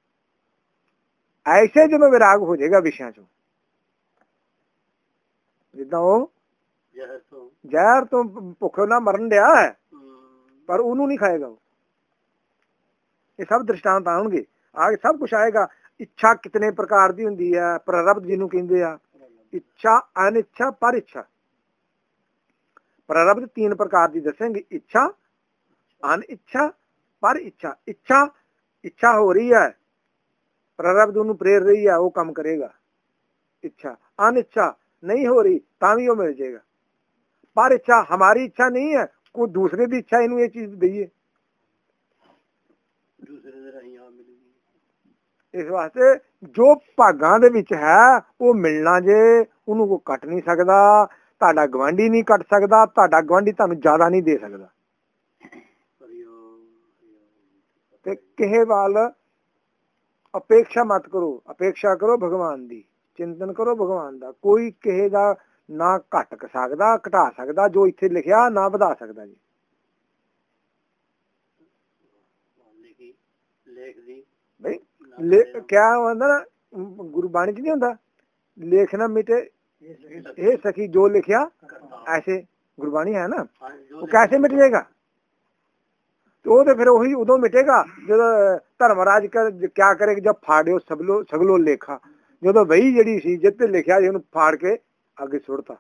ਐਸੇ ਜਦੋਂ ਵਿਰਾਗ ਹੋ ਜਾਏਗਾ ਵਿਸ਼ਿਆਂ ਚੋਂ, ਜਿੱਦਾਂ ਉਹ ਜ਼ਹਿਰ ਤੋਂ ਭੁੱਖ ਨਾਲ ਮਰਨ ਡਿਆ ਹੈ ਪਰ ਉਹਨੂੰ ਨਹੀਂ ਖਾਏਗਾ ਉਹ। ਇਹ ਸਭ ਦ੍ਰਿਸ਼ਟਾਂਤ ਆਉਣਗੇ, ਆਗੇ ਸਭ ਕੁਛ ਆਏਗਾ। ਇੱਛਾ ਕਿਤਨੇ ਪ੍ਰਕਾਰ ਦੀ ਹੁੰਦੀ ਹੈ, ਪ੍ਰਰਬਧ ਜਿਹਨੂੰ ਕਹਿੰਦੇ ਆ, ਇੱਛਾ ਅਨਿੱਛਾ ਪਰ ਇੱਛਾ। ਪ੍ਰਰਬਧ तीन प्रकार ਦੀ ਦੱਸਾਂਗੇ, ਇੱਛਾ ਅਨਿੱਛਾ ਪਰ ਇੱਛਾ। ਇੱਛਾ ਇੱਛਾ ਹੋ ਰਹੀ ਹੈ, ਪ੍ਰਰਬਧ ਉਹਨੂੰ ਪ੍ਰੇਰ ਰਹੀ ਹੈ, ਉਹ ਕੰਮ ਕਰੇਗਾ। ਇੱਛਾ ਅਨਿੱਛਾ नहीं हो रही ਤਾਂ ਵੀ ਉਹ ਮਿਲ ਜਾਏਗਾ। पर इच्छा हमारी इच्छा नहीं है, कोई दूसरे की इच्छा इन्हें ये चीज दईए, इस वास्ते जो भागां दे विच है वो मिलना जे, ਉਹਨੂੰ ਕੋਈ ਕੱਟ नहीं सकदा। ਤੁਹਾਡਾ ਗਵਾਂਢੀ नहीं ਕੱਟ सकदा, ਤੁਹਾਡਾ ਗਵਾਂਢੀ ਤੁਹਾਨੂੰ ਜ਼ਿਆਦਾ नहीं दे सकदा। ਤੇ ਕਿਸੇ ਵੱਲ ਅਪੇक्षा मत करो, अपेक्षा करो भगवान दी, चिंतन करो भगवान दा। कोई ਕਿਸੇ ਦਾ ना घट सकदा घटा सकदा, जो इत्थे लिखिया ना वधा सकदा जी। भाई ले, क्या होंदा ना गुरबाणी च नहीं होंदा, लेख ना मिटे ये सखी जो लिखिया, ऐसे गुरबाणी है ना, वो कैसे मिट जाएगा? तो वो तो फिर वही उदो मिटेगा जो धर्मराज कर क्या करे, जब फाड़ियो सबलो सगलो लेखा, जो वही जड़ी सी जिते लिखिया उन्हें फाड़ के आगे सुटता,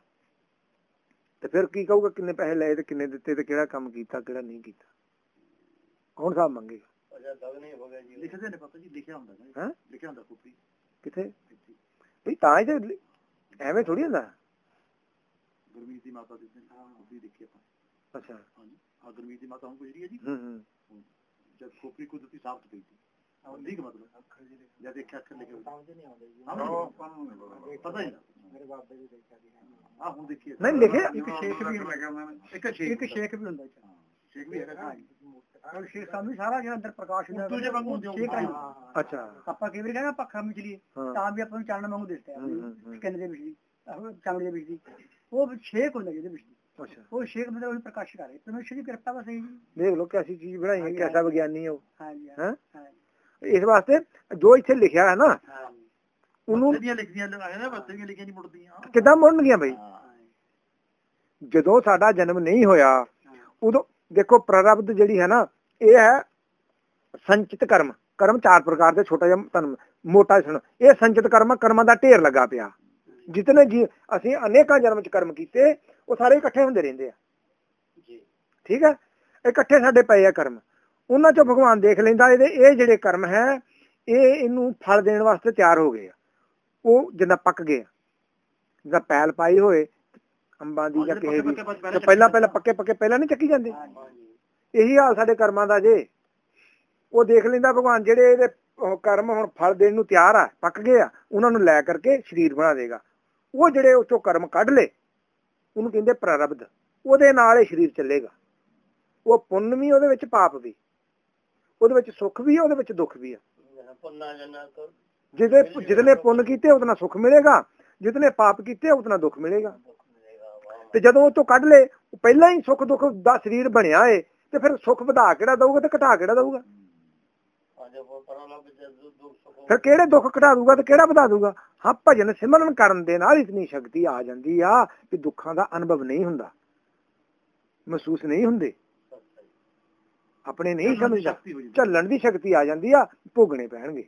तो फिर की कहूगा किन्ने पैसे लाए ते किन्ने दिते ते केड़ा काम कीता केड़ा नहीं कीता, कौन साहब मंगेगा? लिखदे ने पता जी, लिखिया हुंदा है, हैं लिखिया हुंदा कुपी किथे भई, तां ही ते ਐਵੇਂ ਥੋੜੀ ਹੁੰਦਾ। ਗੁਰਮੀਤ ਦੀ ਮਾਤਾ ਦੀ ਕੁਪੀ ਦੇਖੀ ਆਪਾਂ। ਅੱਛਾ ਹਾਂਜੀ, ਆ ਗੁਰਮੀਤ ਦੀ ਮਾਤਾ ਹੁਣ ਗੁਜਰੀ ਹੈ ਜੀ। ਹੂੰ ਹੂੰ ਜਦ ਕੁਪੀ ਕੁਦਰਤੀ ਸਾਬਤ ਪਈ ਸੀ, ਉਹਦੀ ਕੀ ਮਤਲਬ ਜਦ ਦੇਖਿਆ ਅੱਖਰ ਲਿਖੇ ਸਮਝ ਨਹੀਂ ਆਉਂਦਾ ਜੀ, ਪਤਾ ਹੀ ਮੇਰੇ ਬਾਬੇ ਜੀ ਦੇਖਿਆ ਸੀ। ਆ ਹੁਣ ਦੇਖੀਏ ਨਹੀਂ ਲਿਖਿਆ, ਇੱਕ ਸ਼ੇਖ ਵੀ ਲੱਗਾ ਉਹਨਾਂ ਨੇ, ਇੱਕ ਸ਼ੇਖ ਇੱਕ ਸ਼ੇਖ ਵੀ ਹੁੰਦਾ ਇੱਥੇ, ਸ਼ੇਖ ਵੀ ਹੈਗਾ ਹਾਂ। ਸ਼ੇਖ ਸਾਨੂੰ ਸਾਰਾ ਜਿਹੜਾ ਅੰਦਰ ਪ੍ਰਕਾਸ਼ ਹੁੰਦਾ ਦੂਜੇ ਵਾਂਗੂ ਸ਼ੇਖ ਹੈ। ਅੱਛਾ ਆਪਾਂ ਕਈ ਵਾਰੀ ਕਹਿੰਦਾ ਪੱਖਾ ਵਿੱਚ ਲਈ ਤਾਂ ਵੀ ਆਪਾਂ ਨੂੰ ਚਾਨਣ ਵਾਂਗੂ ਦਿਸਦਾ ਹੈ, ਸਕਿਨ ਦੇ ਵਿੱਚ ਦੀ ਚਮੜੀ ਦੇ ਵਿੱਚ ਦੀ, ਉਹ ਸ਼ੇਖ ਹੁੰਦਾ ਜਿਹਦੇ ਵਿੱਚ। अच्छा वो शेख मतलब वही प्रकाश कर रहे, परमेश्वर की कृपा बस यही। देख लो कैसी चीज बनाई है, कैसा विज्ञानी है वो। हां जी हां, इस वास्ते जो इथे लिखा है ना, उन्होंने लिखदियां लगाए ना, बत्तियां लिखियां नहीं मुड़दियां, किदां मुड़नगियां भाई? ਜਦੋਂ ਸਾਡਾ ਜਨਮ ਨਹੀਂ ਹੋਇਆ ਉਦੋਂ ਦੇਖੋ ਪ੍ਰਰਬਧ ਜਿਹੜੀ ਹੈ ਨਾ, ਇਹ ਹੈ ਸੰਚਿਤ ਕਰਮ। ਕਰਮ ਚਾਰ ਪ੍ਰਕਾਰ ਦੇ, ਛੋਟਾ ਜਿਹਾ ਤੁਹਾਨੂੰ ਮੋਟਾ ਸੁਣ, ਇਹ ਸੰਚਿਤ ਕਰਮ, ਕਰਮਾਂ ਦਾ ਢੇਰ ਲੱਗਾ ਪਿਆ। ਜਿਤਨੇ ਜੀ ਅਸੀਂ ਅਨੇਕਾਂ ਜਨਮ ਚ ਕਰਮ ਕੀਤੇ, ਉਹ ਸਾਰੇ ਇਕੱਠੇ ਹੁੰਦੇ ਰਹਿੰਦੇ ਆ ਜੀ, ਠੀਕ ਹੈ, ਇਕੱਠੇ ਸਾਡੇ ਪਏ ਆ ਕਰਮ, ਉਹਨਾਂ ਚੋਂ ਭਗਵਾਨ ਦੇਖ ਲੈਂਦਾ ਇਹਦੇ ਇਹ ਜਿਹੜੇ ਕਰਮ ਹੈ ਇਹ ਇਹਨੂੰ ਫਲ ਦੇਣ ਵਾਸਤੇ ਤਿਆਰ ਹੋ ਗਏ ਆ। ਉਹ ਜਿੱਦਾਂ ਪੱਕ ਗਏ, ਜਿੱਦਾਂ ਪੈਲ ਪਾਈ ਹੋਏ ਅੰਬਾਂ ਦੀ ਜਾਂ ਕਿਸੇ ਦੀ, ਪਹਿਲਾਂ ਪਹਿਲਾਂ ਪੱਕੇ ਪੱਕੇ ਪਹਿਲਾਂ ਨਹੀਂ ਚੱਕੀ ਜਾਂਦੇ, ਇਹੀ ਹਾਲ ਸਾਡੇ ਕਰਮਾਂ ਦਾ ਜੇ। ਉਹ ਦੇਖ ਲੈਂਦਾ ਭਗਵਾਨ ਜਿਹੜੇ ਇਹਦੇ ਕਰਮ ਹੁਣ ਫਲ ਦੇਣ ਨੂੰ ਤਿਆਰ ਆ, ਪੱਕ ਗਏ ਆ, ਉਹਨਾਂ ਨੂੰ ਲੈ ਕਰਕੇ ਸਰੀਰ ਬਣਾ ਦੇਗਾ। ਉਹ ਜਿਹੜੇ ਉਹ ਚੋਂ ਕਰਮ ਕੱਢ ਲਏ ਉਹਨੂੰ ਕਹਿੰਦੇ ਪ੍ਰਰਬਧ, ਉਹਦੇ ਨਾਲ ਹੀ ਸਰੀਰ ਚੱਲੇਗਾ। ਉਹ ਪੁੰਨ ਵੀ ਉਹਦੇ ਵਿੱਚ, ਪਾਪ ਵੀ ਉਹਦੇ ਵਿੱਚ, ਸੁੱਖ ਵੀ ਉਹਦੇ ਵਿੱਚ, ਦੁੱਖ ਵੀ ਆ। ਜਿਹਦੇ ਜਿਤਨੇ ਪੁੰਨ ਕੀਤੇ ਉਤਨਾ ਸੁੱਖ ਮਿਲੇਗਾ, ਜਿਤਨੇ ਪਾਪ ਕੀਤੇ ਉਤਨਾ ਦੁੱਖ ਮਿਲੇਗਾ। ਤੇ ਜਦੋਂ ਉਹ ਤੋਂ ਕੱਢ ਲਏ, ਪਹਿਲਾਂ ਹੀ ਸੁੱਖ ਦੁੱਖ ਦਾ ਸਰੀਰ ਬਣਿਆ ਏ, ਤੇ ਫਿਰ ਸੁੱਖ ਵਧਾ ਕਿਹੜਾ ਦਊਗਾ ਤੇ ਘਟਾ ਕਿਹੜਾ ਦਊਗਾ? ਫਿਰ ਕਿਹੜੇ ਦੁੱਖ ਘਟਾ ਦੂਗਾ ਤੇ ਕਿਹੜਾ ਵਧਾ ਦੂਗਾ? ਹਾਂ, ਭਜਨ ਸਿਮਰਨ ਕਰਨ ਦੇ ਨਾਲ ਇਤਨੀ ਸ਼ਕਤੀ ਆ ਜਾਂਦੀ ਆ ਕਿ ਦੁੱਖਾਂ ਦਾ ਅਨੁਭਵ ਨਹੀਂ ਹੁੰਦਾ, ਮਹਿਸੂਸ ਨਹੀਂ ਹੁੰਦੇ, ਆਪਣੇ ਨਹੀਂ ਸਮਝਦਾ, ਝੱਲਣ ਦੀ ਸ਼ਕਤੀ ਆ ਜਾਂਦੀ ਆ। ਭੋਗਣੇ ਪੈਣਗੇ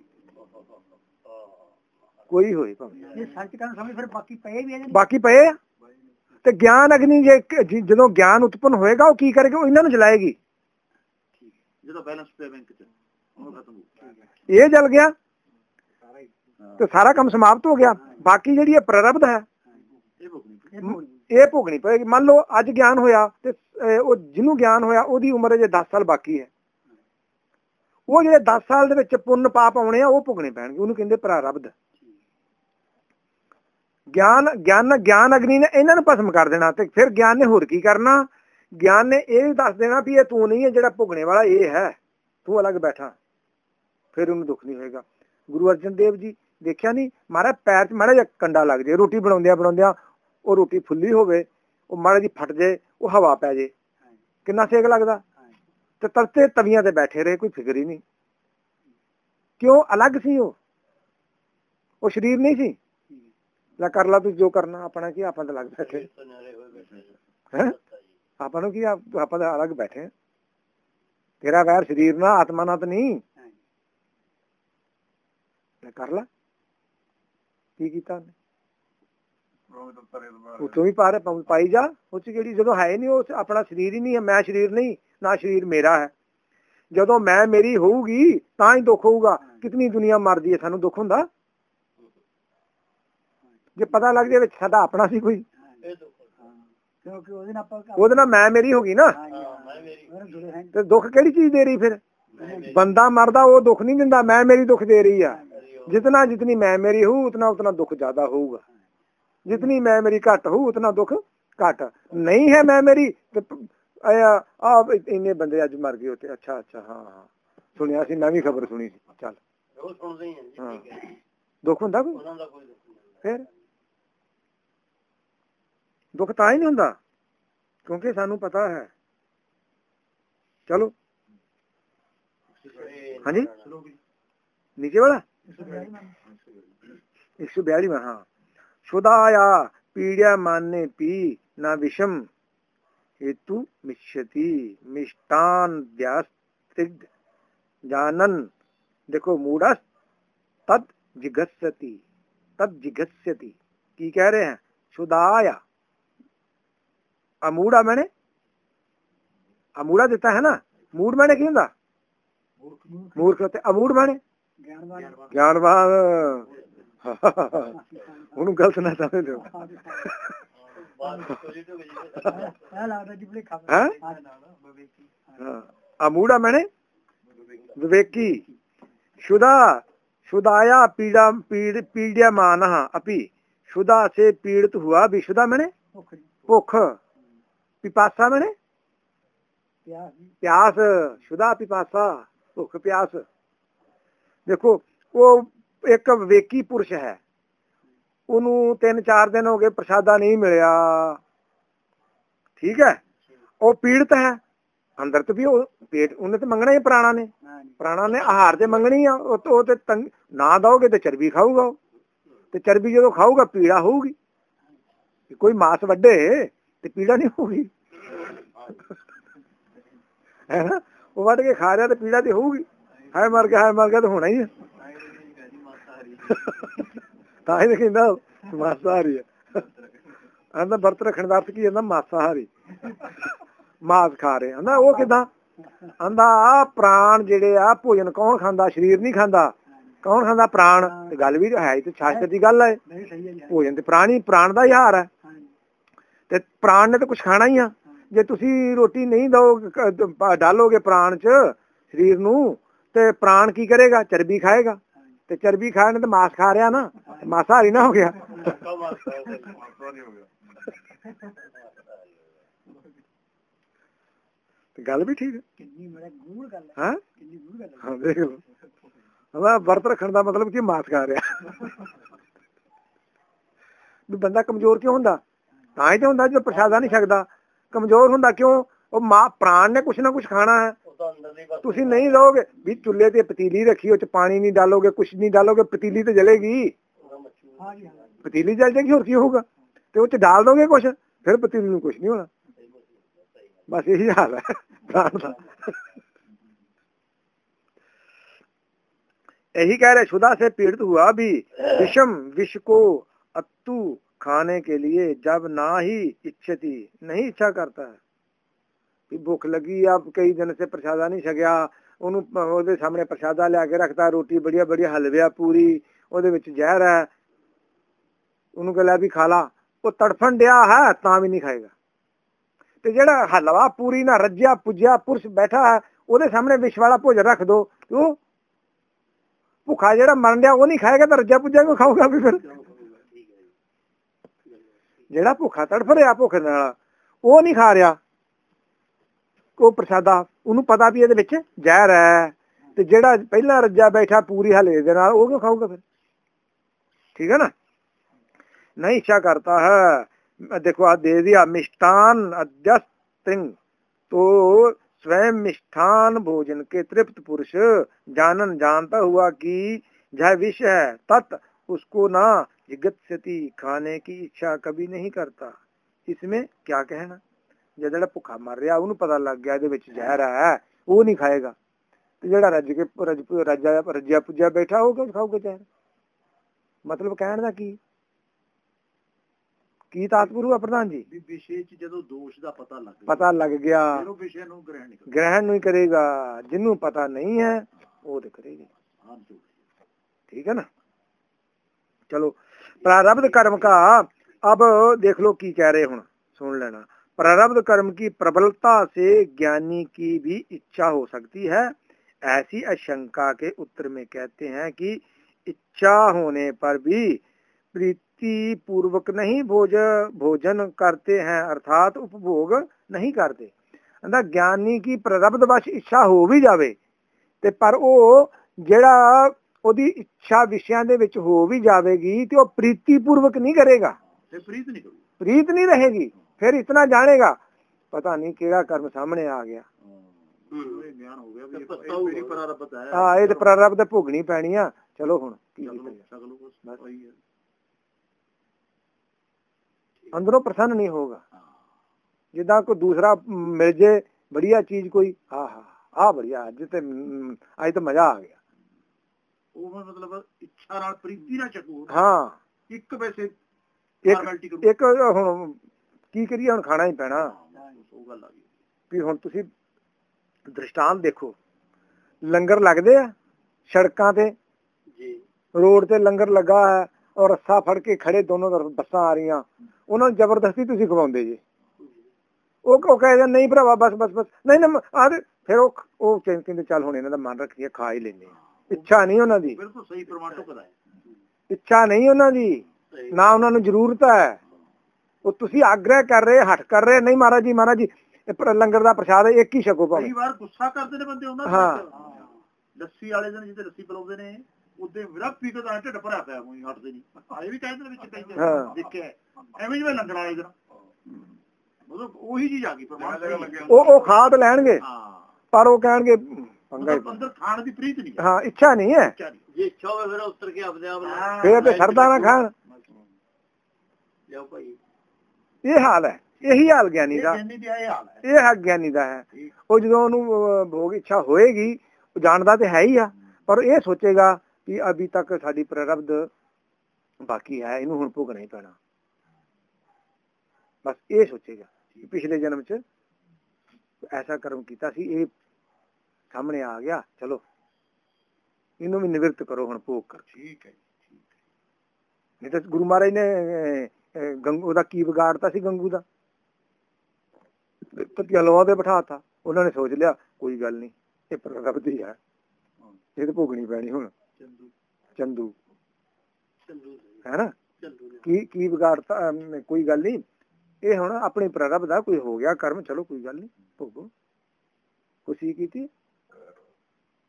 ਕੋਈ ਹੋਏ ਭਾਵੇਂ, ਬਾਕੀ ਪਏ ਆ। ਤੇ ਗਿਆਨ ਅਗਨੀ ਜੇ ਜਦੋਂ ਗਿਆਨ ਉਤਪੰਨ ਹੋਏਗਾ ਉਹ ਕੀ ਕਰੇਗਾ? ਉਹ ਇਹਨਾਂ ਨੂੰ ਜਲਾਏਗੀ। ਜਦੋਂ ਬੈਲੈਂਸ ਪਿਆ ਬੈਂਕ ਚ ਇਹ ਜਲ ਗਿਆ ਤੇ ਸਾਰਾ ਕੰਮ ਸਮਾਪਤ ਹੋ ਗਿਆ। ਬਾਕੀ ਜਿਹੜੀ ਇਹ ਪ੍ਰਾਰਬਧ ਹੈ ਇਹ ਭੋਗਣੀ ਪਏਗੀ। ਮੰਨ ਲਓ ਅੱਜ ਗਿਆਨ ਹੋਇਆ ਤੇ ਉਹ ਜਿਹਨੂੰ ਗਿਆਨ ਹੋਇਆ ਉਹਦੀ ਉਮਰ ਜੇ ਦਸ ਸਾਲ ਬਾਕੀ ਹੈ, ਉਹ ਜਿਹੜੇ ਦਸ ਸਾਲ ਦੇ ਵਿੱਚ ਪੁੰਨ ਪਾਪ ਆਉਣੇ ਆ ਉਹ ਭੋਗਣੇ ਪੈਣਗੇ। ਉਹਨੂੰ ਕਹਿੰਦੇ ਪ੍ਰਾਰਬਧ। ਗਿਆਨ ਗਿਆਨ ਗਿਆਨ ਅਗਨੀ ਨੇ ਇਹਨਾਂ ਨੂੰ ਭਸਮ ਕਰ ਦੇਣਾ। ਤੇ ਫਿਰ ਗਿਆਨ ਨੇ ਹੋਰ ਕੀ ਕਰਨਾ? ਗਿਆਨ ਨੇ ਇਹ ਵੀ ਦੱਸ ਦੇਣਾ ਵੀ ਇਹ ਤੂੰ ਨਹੀਂ ਹੈ ਜਿਹੜਾ ਭੋਗਣੇ ਵਾਲਾ, ਇਹ ਹੈ, ਤੂੰ ਅਲੱਗ ਬੈਠਾ। ਫਿਰ ਉਹਨੂੰ ਦੁੱਖ ਨਹੀਂ ਹੋਏਗਾ। ਗੁਰੂ ਅਰਜਨ ਦੇਵ ਜੀ ਦੇਖਿਆ ਨਹੀਂ, ਮਾੜਾ ਪੈਰ ਚ ਮਾੜਾ ਜਿਹਾ ਕੰਡਾ ਲੱਗ ਜੇ, ਰੋਟੀ ਬਣਾਉਂਦਿਆਂ ਬਣਾਉਂਦਿਆਂ ਉਹ ਰੋਟੀ ਫੁੱਲੀ ਹੋਵੇ, ਉਹ ਮਾੜਾ ਜਿਹੀ ਫਟ ਜੇ, ਉਹ ਹਵਾ ਪੈ ਜੇ, ਕਿੰਨਾ ਸੇਕ ਲੱਗਦਾ। ਤੇ ਤਰਤੇ ਤਵੀਆਂ ਤੇ ਬੈਠੇ ਰਹੇ, ਕੋਈ ਫਿਕਰ ਹੀ ਨਹੀਂ। ਕਿਉਂ? ਅਲੱਗ ਸੀ ਉਹ, ਉਹ ਸਰੀਰ ਨਹੀਂ ਸੀ। ਲੈ ਕਰ ਲਾ ਤੂੰ ਜੋ ਕਰਨਾ, ਆਪਣਾ ਕੀ, ਆਪਾਂ ਤਾਂ ਅਲੱਗ ਬੈਠੇ ਹੈ। ਆਪਾਂ ਨੂੰ ਕੀ, ਆਪਾਂ ਤਾਂ ਅਲੱਗ ਬੈਠੇ। ਤੇਰਾ ਵੈਰ ਸਰੀਰ ਨਾਲ, ਆਤਮਾ ਨਾਲ ਤਾਂ ਨਹੀਂ। ਕਰ ਲਾ ਕੀ ਕੀਤਾ ਉਹਨੇ, ਉੱਥੋਂ ਵੀ ਪਾਰ ਪਾਈ ਜਾ। ਉਹ ਚ ਜਿਹੜੀ ਜਦੋਂ ਹੈ ਨਹੀਂ, ਉਹ ਆਪਣਾ ਸਰੀਰ ਹੀ ਨਹੀਂ ਹੈ। ਮੈਂ ਸਰੀਰ ਨਹੀਂ, ਨਾ ਸਰੀਰ ਮੇਰਾ ਹੈ। ਜਦੋਂ ਮੈਂ ਮੇਰੀ ਹੋਊਗੀ ਤਾਂ ਹੀ ਦੁੱਖ ਹੋਊਗਾ। ਕਿਤਨੀ ਦੁਨੀਆ ਮਰਦੀ ਹੈ, ਸਾਨੂੰ ਦੁੱਖ ਹੁੰਦਾ? ਜੇ ਪਤਾ ਲੱਗ ਜਾਏ ਵਿੱਚ ਸਾਡਾ ਆਪਣਾ ਸੀ ਕੋਈ, ਉਹਦੇ ਨਾਲ ਮੈਂ ਮੇਰੀ ਹੋ ਗਈ ਨਾ, ਤੇ ਦੁੱਖ ਕਿਹੜੀ ਚੀਜ਼ ਦੇ ਰਹੀ? ਫਿਰ ਬੰਦਾ ਮਰਦਾ ਉਹ ਦੁੱਖ ਨਹੀਂ ਦਿੰਦਾ, ਮੈਂ ਮੇਰੀ ਦੁੱਖ ਦੇ ਰਹੀ ਆ। जितना जितनी मैं मेरी हूँ उतना उतना दुख ज्यादा होगा, जितनी मैं मेरी घट हूँ उतना दुख घट नहीं है। मैं मेरी इन्ने बंदे अज मर गए होते। अच्छा अच्छा हाँ हाँ सुनिया सी, मैं भी खबर सुनी सी। चल हाँ दुख हुंदा कोई? फिर दुख तां ही नहीं हुंदा क्योंकि सानू पता है। चलो हाँ जी, नीचे वाला एक सौ बयाली में। हाँ, शुदाया पीड़िया माने पी ना विषम हेतु मिष्यति मिष्टान व्यास्तिग्ध जानन। देखो मूढ़ तद जिगस्यति, तद जिगस्यति की कह रहे हैं? शुदाया, अमूढ़ा मैंने अमूढ़ा देता है ना, मूढ़ मैंने की हुंदा? मूर्ख होते। अमूढ़ मैंने ਗਿਆਨਵਾਨ। ਉਹਨੂੰ ਗਲਤ ਨਾ ਸਮਝ ਲਿਓ। ਅਮੂੜਾ ਮੈਨੇ ਵਿਵੇਕੀ। शुदा शुदाया पीड़ा पीड़ पीड़िया मान अपि शुदा से पीड़ित हुआ भी। शुदा मैंने भुख, पिपासा मैंने प्यास। शुदा पिपासा भुख प्यास। देखो वो एक विवेकी पुरुष है, ਉਹਨੂੰ ਤਿੰਨ ਚਾਰ ਦਿਨ ਹੋ ਗਏ ਪ੍ਰਸ਼ਾਦਾ ਨਹੀਂ ਮਿਲਿਆ, ਠੀਕ ਹੈ, ਉਹ ਪੀੜਤ ਹੈ ਅੰਦਰ ਤੇ ਵੀ। ਉਹ ਪੇਟ ਉਹਨੇ ਤੇ ਮੰਗਣਾ ਹੀ, ਪ੍ਰਾਣਾ ਨੇ ਪ੍ਰਾਣਾ ਨੇ ਆਹਾਰ ਤੇ ਮੰਗਣੀ ਆ। ਉਹ ਤੇ ਤੰਗ ਨਾ ਦੋਗੇ ਤੇ ਚਰਬੀ ਖਾਊਗਾ ਉਹ, ਤੇ ਚਰਬੀ ਜਦੋਂ ਖਾਊਗਾ ਪੀੜਾ ਹੋਊਗੀ। ਕੋਈ ਮਾਸ ਵੱਢੇ ਤੇ ਪੀੜਾ ਨਹੀਂ ਹੋਊਗੀ, ਹੈ ਨਾ? ਉਹ ਵੱਢ ਕੇ ਖਾ ਰਿਹਾ ਤੇ ਪੀੜਾ ਤੇ ਹੋਊਗੀ। ਹਾਏ ਮਰ ਗਿਆ, ਹਾਏ ਮਰ ਗਿਆ ਤਾਂ ਹੋਣਾ ਹੀ ਹੈ। ਤਾਂ ਹੀ ਕਹਿੰਦਾ ਮਾਸਾਹਾਰੀ ਹੈ। ਕਹਿੰਦਾ ਵਰਤ ਰੱਖਣ ਦਾ ਅਰਥ ਕੀ ਹੁੰਦਾ? ਮਾਸਾਹਾਰੀ, ਮਾਸ ਖਾ ਰਹੇ ਕਹਿੰਦਾ। ਉਹ ਕਿੱਦਾਂ? ਕਹਿੰਦਾ ਆ ਪ੍ਰਾਣ ਜਿਹੜੇ ਆ, ਭੋਜਨ ਕੌਣ ਖਾਂਦਾ? ਸਰੀਰ ਨਹੀਂ ਖਾਂਦਾ। ਕੌਣ ਖਾਂਦਾ? ਪ੍ਰਾਣ। ਤੇ ਗੱਲ ਵੀ ਹੈ ਤੇ ਸ਼ਾਸਤਰ ਦੀ ਗੱਲ ਹੈ। ਭੋਜਨ ਤੇ ਪ੍ਰਾਣੀ, ਪ੍ਰਾਣ ਦਾ ਹੀ ਆਹਾਰ ਹੈ। ਤੇ ਪ੍ਰਾਣ ਨੇ ਤਾਂ ਕੁਛ ਖਾਣਾ ਹੀ ਆ। ਜੇ ਤੁਸੀਂ ਰੋਟੀ ਨਹੀਂ ਦੋ ਡਾਲੋਗੇ ਪ੍ਰਾਣ ਚ ਸਰੀਰ ਨੂੰ, ਤੇ ਪ੍ਰਾਣ ਕੀ ਕਰੇਗਾ? ਚਰਬੀ ਖਾਏਗਾ। ਤੇ ਚਰਬੀ ਖਾਣ ਤੇ ਮਾਸ ਖਾ ਰਿਹਾ ਨਾ, ਮਾਸਾਹਾਰੀ ਨਾ ਹੋ ਗਿਆ। ਗੱਲ ਵੀ ਠੀਕ ਹੈ। ਹਾਂ ਹਾਂ ਦੇਖ ਲਓ, ਵਰਤ ਰੱਖਣ ਦਾ ਮਤਲਬ ਕੀ? ਮਾਸ ਖਾ ਰਿਹਾ। ਬੰਦਾ ਕਮਜ਼ੋਰ ਕਿਉਂ ਹੁੰਦਾ? ਤਾਂ ਹੀ ਤੇ ਹੁੰਦਾ ਜਦੋਂ ਪ੍ਰਸ਼ਾਦਾ ਨਹੀਂ ਛਕਦਾ। ਕਮਜ਼ੋਰ ਹੁੰਦਾ ਕਿਉਂ? ਉਹ ਮਾਂ ਪ੍ਰਾਣ ਨੇ ਕੁਛ ਨਾ ਕੁਛ ਖਾਣਾ ਹੈ, ਤੁਸੀਂ नहीं रहोगे भी चूल्हे ਤੇ पतीली रखी, ਉਹ ਚ पानी नहीं डालोगे, कुछ नहीं डालोगे, पतीली तो जलेगी, पतीली जल जाएगी और की होगा, ਤੇ ਉਹ ਚ डाल दोगे कुछ, फिर पतीली ਨੂੰ कुछ नहीं होना। बस यही हाल है प्राण का। यही कह रहे क्षुधा से पीड़ित हुआ भी विषम विष को अत्तु खाने के लिए जब ना ही इच्छती, नहीं इच्छा करता है। भुख लगी, अब कई दिन से प्रसादा नहीं छकिया, ਉਹਨੂੰ ਉਹਦੇ ਸਾਹਮਣੇ ਪ੍ਰਸ਼ਾਦਾ ਲਿਆ ਕੇ ਰੱਖਤਾ, ਰੋਟੀ ਬੜੀਆ ਬੜੀਆ ਹਲਵਾ ਪੂਰੀ, ਉਹਦੇ ਵਿੱਚ ਜ਼ਹਿਰ ਹੈ, ਉਹਨੂੰ ਕਹਿੰਦਾ ਵੀ ਖਾ ਲਾ, ਉਹ ਤੜਫਣ ਡਿਆ ਹੈ ਤਾਂ ਵੀ ਨਹੀਂ ਖਾਏਗਾ। ਤੇ ਜਿਹੜਾ ਹਲਵਾ ਪੂਰੀ ਨਾ ਰੱਜਿਆ ਪੁੱਜਿਆ ਪੁਰਸ਼ ਬੈਠਾ ਹੈ, ਉਹਦੇ ਸਾਹਮਣੇ ਵਿਸ਼ ਵਾਲਾ ਭੋਜਨ ਰੱਖ ਦੋ, ਉਹ ਭੁੱਖਾ ਜਿਹੜਾ ਮਰਨ ਡਿਆ ਉਹ ਨਹੀਂ ਖਾਏਗਾ ਤਾਂ ਰੱਜਿਆ ਪੁੱਜਿਆ ਕੋ ਖਾਊਗਾ ਵੀ ਫਿਰ। ਜਿਹੜਾ ਭੁੱਖਾ ਤੜਫ ਰਿਹਾ ਭੁੱਖ ਨਾਲ ਉਹ ਨਹੀਂ ਖਾ ਰਿਹਾ ਉਹ ਪ੍ਰਸ਼ਾਦਾ, ਉਹਨੂੰ ਪਤਾ ਵੀ ਇਹਦੇ ਵਿੱਚ ਜ਼ਹਿਰ ਹੈ, ਤੇ ਜਿਹੜਾ ਪਹਿਲਾਂ ਰੱਜਾ ਬੈਠਾ ਪੂਰੀ ਹਲੇ ਦੇ ਨਾਲ ਉਹ ਕਿਉਂ ਖਾਊਗਾ ਫਿਰ। ਠੀਕ ਹੈ ਨਾ। नहीं इच्छा करता है। देखो आप दे दिया मिष्ठान अध्यस्त, तो स्वयं मिष्ठान भोजन के तृप्त पुरुष जानन जानता हुआ कि यह विष है, तत् उसको ना जिगत्सति, खाने की इच्छा कभी नहीं करता। इसमें क्या कहना। ਜਿਹੜਾ ਭੁੱਖਾ ਮਰ ਰਿਹਾ ਉਹਨੂੰ ਪਤਾ ਲੱਗ ਗਿਆ ਇਹਦੇ ਵਿੱਚ ਜ਼ਹਿਰ ਹੈ, ਉਹ ਨਹੀਂ ਖਾਏਗਾ, ਤੇ ਜਿਹੜਾ ਰੱਜ ਕੇ ਰੱਜਾ ਰੱਜਿਆ ਪੁੱਜਿਆ ਬੈਠਾ ਉਹ ਕਿਉਂ ਖਾਊਗਾ ਜ਼ਹਿਰ। ਮਤਲਬ ਕਹਿਣ ਦਾ ਕੀ ਕੀ ਤਾਤਪੁਰੂ ਆ ਪ੍ਰਧਾਨ ਜੀ। ਵਿਸ਼ੇ ਚ ਜਦੋਂ ਦੋਸ਼ ਦਾ ਪਤਾ ਲੱਗ ਗਿਆ ਪਤਾ ਲੱਗ ਗਿਆ ਫਿਰ ਉਹ ਵਿਸ਼ੇ ਨੂੰ ਗ੍ਰਹਿਣ ਨਹੀਂ ਕਰੇਗਾ, ਗ੍ਰਹਿਣ ਨਹੀਂ ਕਰੇਗਾ। ਜਿਹਨੂੰ ਪਤਾ ਨਹੀਂ ਹੈ ਉਹ ਤੇ ਕਰੇਗਾ। ठीक है ना। चलो प्रारब्ध कर्म का अब देख लो की कह रहे हूं, सुन लेना। प्रारब्ध कर्म की प्रबलता से ज्ञानी की भी इच्छा हो सकती है। ऐसी आशंका के उत्तर में कहते हैं कि इच्छा होने पर भी प्रीति पूर्वक नहीं भोज भोजन करते हैं, अर्थात उपभोग नहीं करते। अंदर ज्ञानी की प्रारब्ध वश इच्छा हो भी जावे ते पर ਉਹ ਜਿਹੜਾ ਉਹਦੀ ਇੱਛਾ ਵਿਸ਼ਿਆਂ ਦੇ ਵਿੱਚ ਹੋ ਵੀ ਜਾਵੇਗੀ ਤੇ ਉਹ ਪ੍ਰੀਤੀ ਪੂਰਵਕ ਨਹੀਂ ਕਰੇਗਾ, ਤੇ ਪ੍ਰੀਤ ਨਹੀਂ ਕਰੂਗਾ, ਪ੍ਰੀਤ ਨਹੀਂ ਰਹੇਗੀ। ਫਿਰ ਇਤਨਾ ਜਾਣੇਗਾ ਪਤਾ ਨਹੀਂ ਕਿਹੜਾ ਕਰਮ ਸਾਹਮਣੇ ਆ ਗਿਆ। ਇਹ ਗਿਆਨ ਹੋ ਗਿਆ ਵੀ ਇਹ ਮੇਰੀ ਪ੍ਰਾਰਬਧ ਹੈ। ਹਾਂ ਇਹ ਤੇ ਪ੍ਰਾਰਬਧ ਭੋਗਣੀ ਪੈਣੀ ਆ। ਚਲੋ ਹੁਣ ਕੀ ਅੰਦਰੋਂ ਪ੍ਰਸੰਨ ਨਹੀਂ ਹੋਗਾ। ਜਿੱਦਾਂ ਕੋਈ ਦੂਸਰਾ ਮਿਲ ਜੇ बढ़िया चीज कोई, हाँ हाँ हाँ बढ़िया ਅੱਜ ਤੇ ਅੱਜ ਤਾਂ ਮਜ਼ਾ ਆ ਗਿਆ। ਉਹ ਮਤਲਬ ਇੱਛਾ ਨਾਲ ਪ੍ਰੀਤੀ ਨਾਲ ਚੱਕੂ। ਹਾਂ ਇੱਕ ਵੈਸੇ ਇੱਕ ਇੱਕ ਹੁਣ ਕੀ ਕਰੀਏ, ਹੁਣ ਖਾਣਾ ਹੀ ਪੈਣਾ। ਉਹ ਗੱਲ ਆ ਗਈ ਵੀ ਹੁਣ ਤੁਸੀਂ ਦ੍ਰਿਸ਼ਟਾਂਤ ਦੇਖੋ, ਲੰਗਰ ਲੱਗਦੇ ਆ ਸੜਕਾਂ ਤੇ ਜੀ, ਰੋਡ ਤੇ ਲੰਗਰ ਲੱਗਾ ਹੈ ਔਰ ਰੱਸਾ ਫੜ ਕੇ ਖੜੇ ਦੋਨੋਂ ਤਰਫ ਬੱਸਾਂ ਆ ਰਹੀਆਂ, ਉਹਨਾਂ ਨੂੰ ਜ਼ਬਰਦਸਤੀ ਤੁਸੀਂ ਖਵਾਉਂਦੇ ਜੀ। ਉਹ ਉਹ ਕਹਿੰਦੇ ਨਹੀਂ ਭਰਾਵਾ ਬਸ ਬਸ ਬਸ ਨਹੀਂ ਨਾ ਆ ਫਿਰ ਉਹ ਉਹ ਕਹਿੰਦੇ ਚੱਲ ਹੁਣ ਇਹਨਾਂ ਦਾ ਮਨ ਰੱਖੀਏ ਖਾ ਹੀ ਲੈਂਦੇ ਆ। ਇੱਛਾ ਨਹੀਂ ਉਹਨਾਂ ਦੀ, ਬਿਲਕੁਲ ਸਹੀ ਪ੍ਰਮਾਣ ਕਰਾਇਆ, ਇੱਛਾ ਨਹੀਂ ਉਹਨਾਂ ਦੀ, ਨਾ ਉਹਨਾਂ ਨੂੰ ਜ਼ਰੂਰਤ ਹੈ। ਉਹ ਤੁਸੀਂ ਆਗ੍ਰਹ ਕਰ ਰਹੇ, ਹੱਠ ਕਰ ਰਹੇ, ਨਹੀਂ ਮਹਾਰਾਜ ਜੀ ਮਹਾਰਾਜ ਜੀ ਲੰਗਰ ਦਾ ਪ੍ਰਸ਼ਾਦ ਇੱਕ ਹੀ ਛਕੋ ਭਾਵੇਂ। ਕਈ ਵਾਰ ਗੁੱਸਾ ਕਰਦੇ ਨੇ ਬੰਦੇ ਉਹਨਾਂ ਦਾ। ਲੱਸੀ ਵਾਲੇ ਦਿਨ ਜਿੱਦੇ ਲੱਸੀ ਪਿਲਾਉਂਦੇ ਨੇ ਉਹਦੇ ਵਿਰਕ ਪੀ ਕੇ ਤਾਂ ਢਿੱਡ ਭਰਿਆ ਪਿਆ, ਕੋਈ ਹਟਦੇ ਨਹੀਂ। ਆਏ ਵੀ ਕਹਿੰਦੇ ਨੇ ਵਿੱਚ ਕਈ ਦੇਖਿਆ ਐਵੇਂ ਜਿਵੇਂ ਲੰਗਰ ਵਾਲੇ ਦਿਨ ਉਹੀ ਚੀਜ਼ ਆ ਗਈ। ਉਹ ਉਹ ਖਾ ਤਾਂ ਲੈਣਗੇ ਪਰ ਉਹ ਕਹਿਣਗੇ ਅੰਦਰ ਖਾਣ ਦੀ ਪ੍ਰੀਤ ਨਹੀਂ, ਹਾਂ ਇੱਛਾ ਨਹੀਂ ਹੈ। ਜੇ ਇੱਛਾ ਹੋਵੇ ਫਿਰ ਉਤਰ ਕੇ ਆਪਣੇ ਆਪ ਫਿਰ ਤੇ ਸਰਦਾ ਨਾ ਖਾਣ। ਇਹ ਹਾਲ ਹੈ, ਇਹੀ ਹਾਲ ਗਿਆਨੀ ਦਾ, ਇਹ ਹੈ ਗਿਆਨੀ ਦਾ ਹੈ। ਉਹ ਜਦੋਂ ਉਹਨੂੰ ਭੋਗ ਇੱਛਾ ਹੋਏਗੀ ਉਹ ਜਾਣਦਾ ਤੇ ਹੈ ਹੀ ਆ, ਪਰ ਇਹ ਸੋਚੇਗਾ ਕਿ ਅਭੀ ਤੱਕ ਸਾਡੀ ਪ੍ਰਾਰਬਧ ਬਾਕੀ ਹੈ, ਇਹਨੂੰ ਹੁਣ ਭੋਗਣਾ ਹੀ ਪੈਣਾ। ਬਸ ਇਹ ਸੋਚੇਗਾ ਪਿਛਲੇ ਜਨਮ ਚ ਐਸਾ ਕਰਮ ਕੀਤਾ ਸੀ, ਇਹ ਸਾਹਮਣੇ ਆ ਗਿਆ, ਚਲੋ ਇਹਨੂੰ ਵੀ ਨਿਵਰਤ ਕਰੋ ਹੁਣ ਭੋਗ ਕਰ। ਠੀਕ ਹੈ ਨਹੀਂ ਤਾਂ ਗੁਰੂ ਮਹਾਰਾਜ ਨੇ ਗੰਗੂ ਉਹਦਾ ਕੀ ਵਿਗਾੜਤਾ ਸੀ, ਗੰਗੂ ਦਾ ਪਤੀਆਂ ਲੋਹਾਂ ਤੇ ਬਿਠਾਤਾ। ਉਹਨਾਂ ਨੇ ਸੋਚ ਲਿਆ ਕੋਈ ਗੱਲ ਨਹੀਂ ਇਹ ਪ੍ਰਾਰਬਧ ਹੀ ਹੈ, ਇਹ ਤਾਂ ਭੋਗਣੀ ਪੈਣੀ ਹੁਣ। ਚੰਦੂ ਹੈ ਨਾ, ਕੀ ਕੀ ਵਿਗਾੜਤਾ, ਕੋਈ ਗੱਲ ਨਹੀਂ ਇਹ ਹੁਣ ਆਪਣੀ ਪ੍ਰਾਰਬਧ ਦਾ ਕੋਈ ਹੋ ਗਿਆ ਕਰਮ, ਚਲੋ ਕੋਈ ਗੱਲ ਨਹੀਂ ਭੋਗੋ। ਖੁਸ਼ੀ ਕੀਤੀ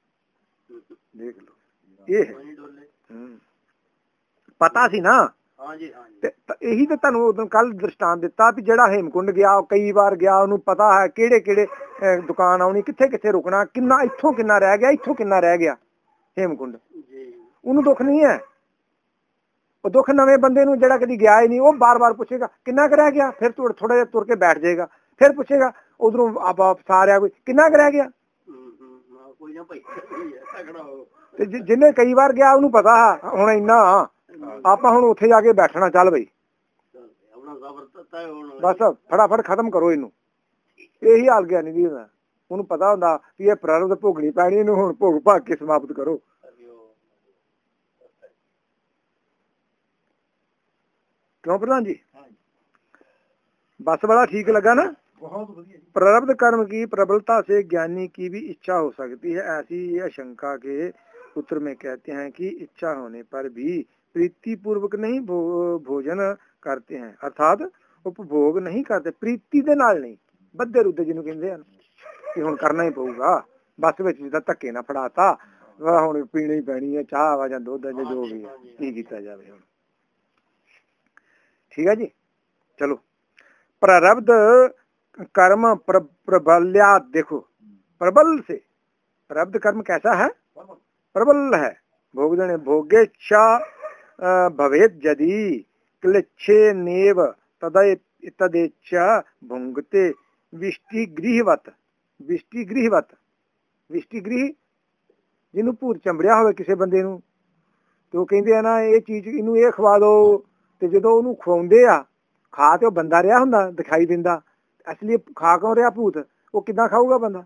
ਦੇਖ ਲਓ। ਇਹ ਹੈ ਪਤਾ ਸੀ ਨਾ ਤੇ ਇਹੀ ਤਾਂ ਤੁਹਾਨੂੰ ਉਦੋਂ ਕੱਲ ਦ੍ਰਿਸ਼ਟਾਂਤ ਦਿੱਤਾ ਵੀ ਜਿਹੜਾ ਹੇਮਕੁੰਡ ਗਿਆ ਉਹ ਕਈ ਵਾਰ ਗਿਆ, ਉਹਨੂੰ ਪਤਾ ਹੈ ਕਿਹੜੇ ਕਿਹੜੇ ਦੁਕਾਨ ਆਉਣੀ, ਕਿੱਥੇ ਕਿੱਥੇ ਰੁਕਣਾ, ਕਿੰਨਾ ਇੱਥੋਂ ਕਿੰਨਾ ਰਹਿ ਗਿਆ, ਇੱਥੋਂ ਕਿੰਨਾ ਰਹਿ ਗਿਆ ਹੇਮਕੁੰਡ, ਉਹਨੂੰ ਦੁੱਖ ਨਹੀਂ ਹੈ। ਉਹ ਦੁੱਖ ਨਵੇਂ ਬੰਦੇ ਨੂੰ ਜਿਹੜਾ ਕਦੀ ਗਿਆ ਹੀ ਨਹੀਂ, ਉਹ ਬਾਰ ਬਾਰ ਪੁੱਛੇਗਾ ਕਿੰਨਾ ਕੁ ਰਹਿ ਗਿਆ, ਫਿਰ ਥੋੜਾ ਜਿਹਾ ਤੁਰ ਕੇ ਬੈਠ ਜਾਏਗਾ, ਫਿਰ ਪੁੱਛੇਗਾ ਉਧਰੋਂ ਆਪ ਆਪ ਸਾਰਿਆ ਕੋਈ ਕਿੰਨਾ ਕੁ ਰਹਿ ਗਿਆ। ਤੇ ਜਿਹਨੇ ਕਈ ਵਾਰ ਗਿਆ ਉਹਨੂੰ ਪਤਾ ਹੁਣ ਇੰਨਾ, ਆਪਾਂ ਹੁਣ ਉੱਥੇ ਜਾ ਕੇ ਬੈਠਣਾ, ਚੱਲ ਬਈ ਬਸ ਫਟਾਫਟ ਖਤਮ ਕਰੋ ਇਹਨੂੰ, ਇਹੀ ਹਾਲ ਗਿਆ ਨਹੀਂ ਦਾ। ਉਹਨੂੰ ਪਤਾ ਹੁੰਦਾ ਵੀ ਇਹ ਪ੍ਰਾਰਬਧ ਭੋਗਣੀ ਪੈਣੀ, ਇਹਨੂੰ ਹੁਣ ਭੋਗ ਭਾਗ ਕੇ ਸਮਾਪਤ ਕਰੋ। क्यों प्रधान जी? बस बड़ा ठीक लगा ना? बहुत बढ़िया। प्रारब्ध कर्म की प्रबलता से ज्ञानी की भी इच्छा हो सकती है, ऐसी आशंका के उत्तर में कहते हैं कि इच्छा होने पर भी प्रीति पूर्वक नहीं भो, भोजन करते हैं, अर्थात उपभोग नहीं करते, प्रीति दे नाल नहीं, बद्धे रुद्धे जिन्हों कहते हैं कि हुण करना ही पऊगा, बस विच जिद्दां धक्के ना फड़ाता हुण पीनी ही पैनी है, चाह वा जां दुध जो भी है, की कीता जावे हुण। ठीक है जी, चलो प्रारब्ध कर्म प्र, प्रबल्या, देखो प्रबल से प्रारब्ध कर्म कैसा है, प्रबल है। भोग देने भोगेच्छा भवेत यदि क्लेच्छे नेव तदय तदेच्छा भुंगते विष्टिगृहवत, विष्टिगृहवत, विष्टिगृह जिन्हों भूत चंबड़िया होवे किसी बंदे नूं, ते ओह कहंदे आ ना ये चीज इनू ये खवा दो, ਤੇ ਜਦੋਂ ਉਹਨੂੰ ਖਵਾਉਂਦੇ ਆ ਖਾ ਤੇ ਉਹ ਬੰਦਾ ਰਿਹਾ ਹੁੰਦਾ, ਦਿਖਾਈ ਦਿੰਦਾ, ਅਸਲੀ ਖਾ ਕਿਉਂ ਰਿਹਾ ਭੂਤ, ਉਹ ਕਿੱਦਾਂ ਖਾਊਗਾ ਬੰਦਾ,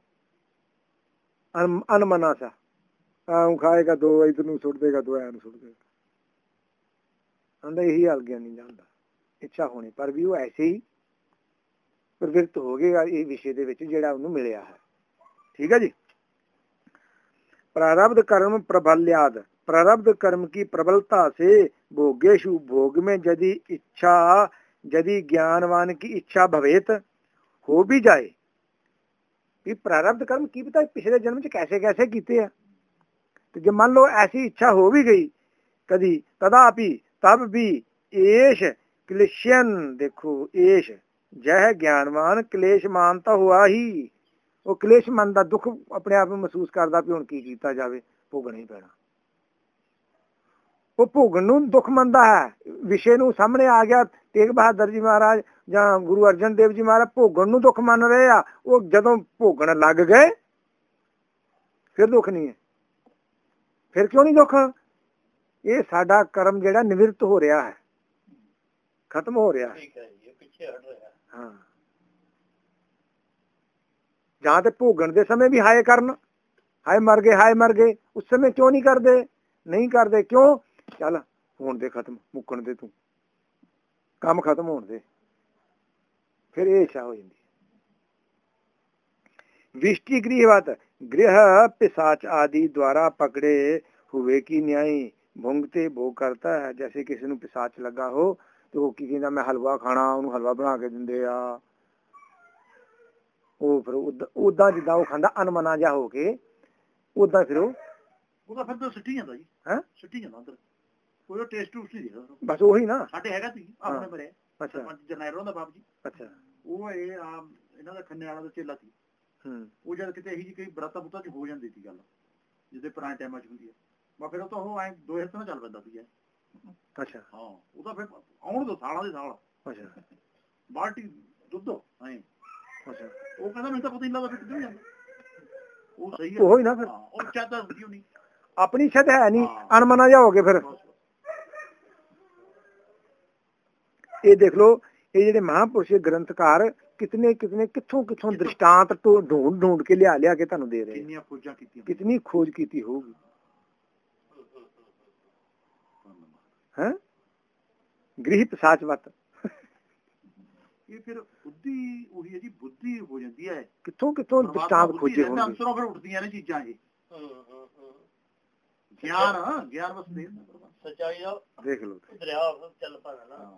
ਅਨਮਨਾ ਸਾ ਆਉਂ ਖਾਏਗਾ, ਦੋ ਇਧਰ ਨੂੰ ਸੁੱਟ ਦੇਗਾ, ਦੋ ਐ ਨੂੰ ਸੁੱਟ ਦੇਗਾ, ਕਹਿੰਦਾ ਇਹੀ ਹਾਲ ਗਿਆ ਨਹੀਂ ਜਾਂਦਾ। ਇੱਛਾ ਹੋਣੀ ਪਰ ਵੀ ਉਹ ਐਸੇ ਹੀ ਪ੍ਰਵਿਰਤ ਹੋ ਗਏਗਾ ਇਹ ਵਿਸ਼ੇ ਦੇ ਵਿੱਚ ਜਿਹੜਾ ਉਹਨੂੰ ਮਿਲਿਆ ਹੈ। ਠੀਕ ਹੈ ਜੀ। प्रारब्ध कर्म प्रबल्याद, प्रारब्ध कर्म की प्रबलता से भोगेशु, भोग में यदि इच्छा, यदि ज्ञानवान की इच्छा भवेत, हो भी जाए कि प्रारब्ध कर्म की पता पिछले जन्म च कैसे कैसे कीते हैं, तो जब मान लो ऐसी इच्छा हो भी गई कभी, तदापि तब भी एश क्लेशन, देखो एश जह ज्ञानवान क्लेश मानता हुआ ही, ਉਹ ਕਲੇਸ਼ ਮਨ ਦਾ ਦੁੱਖ ਆਪਣੇ ਆਪ ਨੂੰ ਮਹਿਸੂਸ ਕਰਦਾ ਵੀ ਹੁਣ ਕੀ ਕੀਤਾ ਜਾਵੇ, ਭੋਗਣਾ ਹੀ ਪੈਣਾ। ਉਹ ਭੋਗਣ ਨੂੰ ਦੁੱਖ ਮੰਨਦਾ ਹੈ, ਵਿਸ਼ੇ ਨੂੰ ਸਾਹਮਣੇ ਆ ਗਿਆ, ਤੇਗ ਬਹਾਦਰ ਜੀ ਮਹਾਰਾਜ ਜਾਂ ਗੁਰੂ ਅਰਜਨ ਦੇਵ ਜੀ ਮਹਾਰਾਜ ਭੋਗਣ ਨੂੰ ਦੁੱਖ ਮੰਨ ਰਹੇ ਆ, ਉਹ ਜਦੋਂ ਭੋਗਣ ਲੱਗ ਗਏ ਫਿਰ ਦੁੱਖ ਨਹੀਂ ਹੈ। ਫਿਰ ਕਿਉਂ ਨਹੀਂ ਦੁੱਖ? ਇਹ ਸਾਡਾ ਕਰਮ ਜਿਹੜਾ ਨਿਵਿਰਤ ਹੋ ਰਿਹਾ ਹੈ, ਖਤਮ ਹੋ ਰਿਹਾ ਹੈ। ਹਾਂ, जहाँ तक भोगन दे समय भी हाय करना, हाय मर गए, हाय मर गए, उस समय क्यों नहीं करते, नहीं करते क्यों? चल होने दे खत्म, मुक्कण दे, तू काम खत्म होने दे, फिर ये इच्छा हो जाती है। विष्टि गृहवत, गृह पिशाच आदि द्वारा पकड़े हुए की न्यायी भुंगते भोग करता है। जैसे किसी ਨੂੰ पिशाच लगा हो तो की कहता मैं हलवा खाना, ਉਹਨੂੰ हलवा बना के ਦਿੰਦੇ ਆ, ਉਹ ਫਿਰ ਉਦਾਂ ਜਿੱਦਾਂ ਉਹ ਖਾਂਦਾ ਅਨਮਨਾ ਜਿਹਾ ਹੋ ਕੇ, ਉਦਾਂ ਫਿਰ ਉਹ ਉਹਦਾ ਫਿਰ ਤਾਂ ਸਿੱਟੀ ਜਾਂਦਾ ਜੀ, ਹੈ ਸਿੱਟੀ ਜਾਂਦਾ ਅੰਦਰ, ਕੋਈ ਟੇਸਟ ਟੂਸਟ ਨਹੀਂ ਦਿਖਦਾ ਬਸ ਉਹੀ ਨਾ। ਸਾਡੇ ਹੈਗਾ ਸੀ ਆਪਣੇ ਬਰੇ, ਅੱਛਾ ਪੰਜ ਜਨੈਰੋਂ ਦਾ ਬਾਪ ਜੀ, ਅੱਛਾ ਉਹ ਇਹ ਆਮ ਇਹਨਾਂ ਦਾ ਖੰਨੇ ਵਾਲਾ ਦਾ ਚੇਲਾ ਸੀ। ਹੂੰ, ਉਹ ਜਦ ਕਿਤੇ ਇਹੀ ਜੀ ਕਈ ਬਰਾਤਾਂ ਬੁੱਤਾਂ ਚ ਹੋ ਜਾਂਦੀ ਸੀ ਗੱਲ, ਜਿਹਦੇ ਪੁਰਾਣੇ ਟਾਈਮਾਂ ਚ ਹੁੰਦੀ ਹੈ, ਮੈਂ ਫਿਰ ਉਹ ਤਾਂ ਉਹ ਐ ਦੋ ਹਿੱਸੇ ਨਾਲ ਚੱਲ ਪੈਂਦਾ ਸੀ। ਅੱਛਾ ਹਾਂ, ਉਹ ਤਾਂ ਫਿਰ ਆਉਣ ਦੋ ਸਾਲਾਂ ਦੇ ਸਾਲ, ਅੱਛਾ ਬਾਲਟੀ ਦੁੱਧ ਐ, ਅੱਛਾ ਉਹ ਕਹਿੰਦਾ ਮੈਨੂੰ ਤਾਂ ਪਤਾ ਹੀ ਨਹੀਂ ਲੱਗਦਾ ਕਿੱਥੇ ਜਾਂਦਾ, ਉਹ ਸਹੀ ਹੈ ਉਹੀ ਨਾ, ਫਿਰ ਉਹ ਚਾਹਤਾ ਕਿਉਂ ਨਹੀਂ, ਆਪਣੀ ਛੱਤ ਹੈ ਨਹੀਂ, ਅਨਮਨਾ ਜਾ ਹੋ ਕੇ ਫਿਰ ਇਹ ਦੇਖ ਲਓ। ਇਹ ਜਿਹੜੇ ਮਹਾਂਪੁਰਸ਼ ਗ੍ਰੰਥਕਾਰ ਕਿਤਨੇ ਕਿਤਨੇ ਕਿੱਥੋਂ ਕਿੱਥੋਂ ਦ੍ਰਿਸ਼ਟਾਂਤ ਤੋਂ ਢੂੰਡ ਢੂੰਡ ਕੇ ਲਿਆ ਲਿਆ ਕੇ ਤੁਹਾਨੂੰ ਦੇ ਰਹੇ, ਕਿੰਨੀਆਂ ਖੋਜਾਂ ਕੀਤੀਆਂ, ਕਿਤਨੀ ਖੋਜ ਕੀਤੀ ਹੋਊਗੀ ਹੈ। ਗ੍ਰਹਿ ਪਿਸ਼ਾਚਵਤ, ਇਹ ਫਿਰ ਬੁੱਧੀ ਉਹੀ ਹੈ ਜੀ, ਬੁੱਧੀ ਹੋ ਜਾਂਦੀ ਹੈ, ਕਿੱਥੋਂ ਕਿੱਥੋਂ ਦ੍ਰਿਸ਼ਟਾਂਤ ਖੋਜੇ ਹੋਣਗੇ, ਅੰਦਰੋਂ ਫਿਰ ਉੱਠਦੀਆਂ ਨੇ ਚੀਜ਼ਾਂ ਇਹ, ਗਿਆਨ ਗਿਆਨ ਵਸਦੇ ਸੱਚਾਈ ਦਾ ਦੇਖ ਲਓ, ਦਰਿਆ ਚੱਲ ਪਾਣਾ ਨਾ।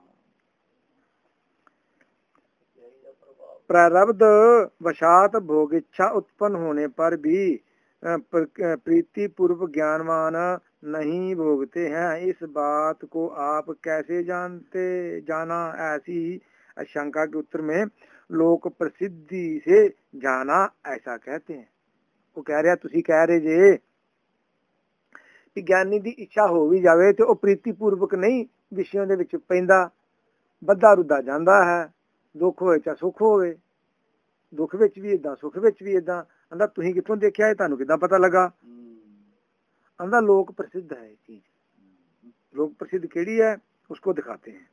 प्रारब्ध वशात भोग इच्छा उत्पन्न होने पर भी प्रीति पूर्व ज्ञानवान नहीं भोगते हैं। इस बात को आप कैसे जानते जाना? ऐसी आशंका के उत्तर में लोक प्रसिद्धि से जाना ऐसा कहते हैं। वो कह रहा तुसी कह रहे जे कि ज्ञानी की इच्छा हो भी जावे तो प्रीति पूर्वक नहीं विषयों ਦੇ ਵਿੱਚ ਪੈਂਦਾ, ਵੱਧਾ ਰੁੱਦਾ ਜਾਂਦਾ ਹੈ। ਦੁੱਖ ਹੋਏ ਚਾਹੇ ਸੁੱਖ ਹੋਵੇ, ਦੁੱਖ ਵਿੱਚ ਵੀ ਇਦਾਂ ਸੁੱਖ ਵਿੱਚ ਵੀ ਇਦਾਂ। ਕਹਿੰਦਾ ਤੁਸੀਂ ਕਿੱਥੋਂ ਦੇਖਿਆ, ਇਹ ਤੁਹਾਨੂੰ ਕਿੱਦਾਂ ਪਤਾ ਲੱਗਾ? अंधा लोक प्रसिद्ध है चीज। लोक प्रसिद्ध केड़ी है उसको दिखाते हैं।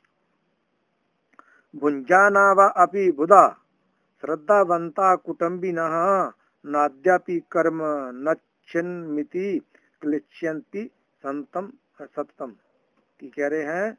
भुंजाना व अपि बुधा श्रद्धावंता कुटुंबिन नाद्यापि कर्म नच्छन्मिति क्लिश्यन्ति संतम सततम। की कह रहे हैं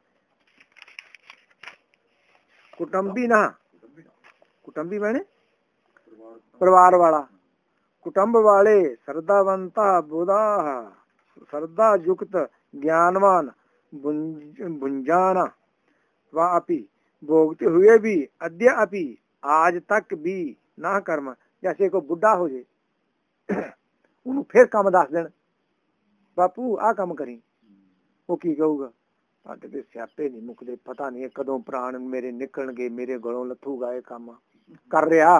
कुटुंबिन, कुटुंबी मैंने परिवार वाला, कुटुंब वाले, श्रद्धावंता बुधा श्रद्धा युक्त ज्ञानवान, भुंजाना व अपि भोगते हुए भी, अद्य अपि आज तक भी ना कर्म। जैसे कोई बुढ़ा हो जाए उन्हें फिर काम दस देन, बापू आ काम करी, वो की कहूगा साडे ते स्यापे नहीं मुकदे, पता नहीं कदों प्राण मेरे निकलणगे, मेरे गलों लथूगा। ये काम कर रहा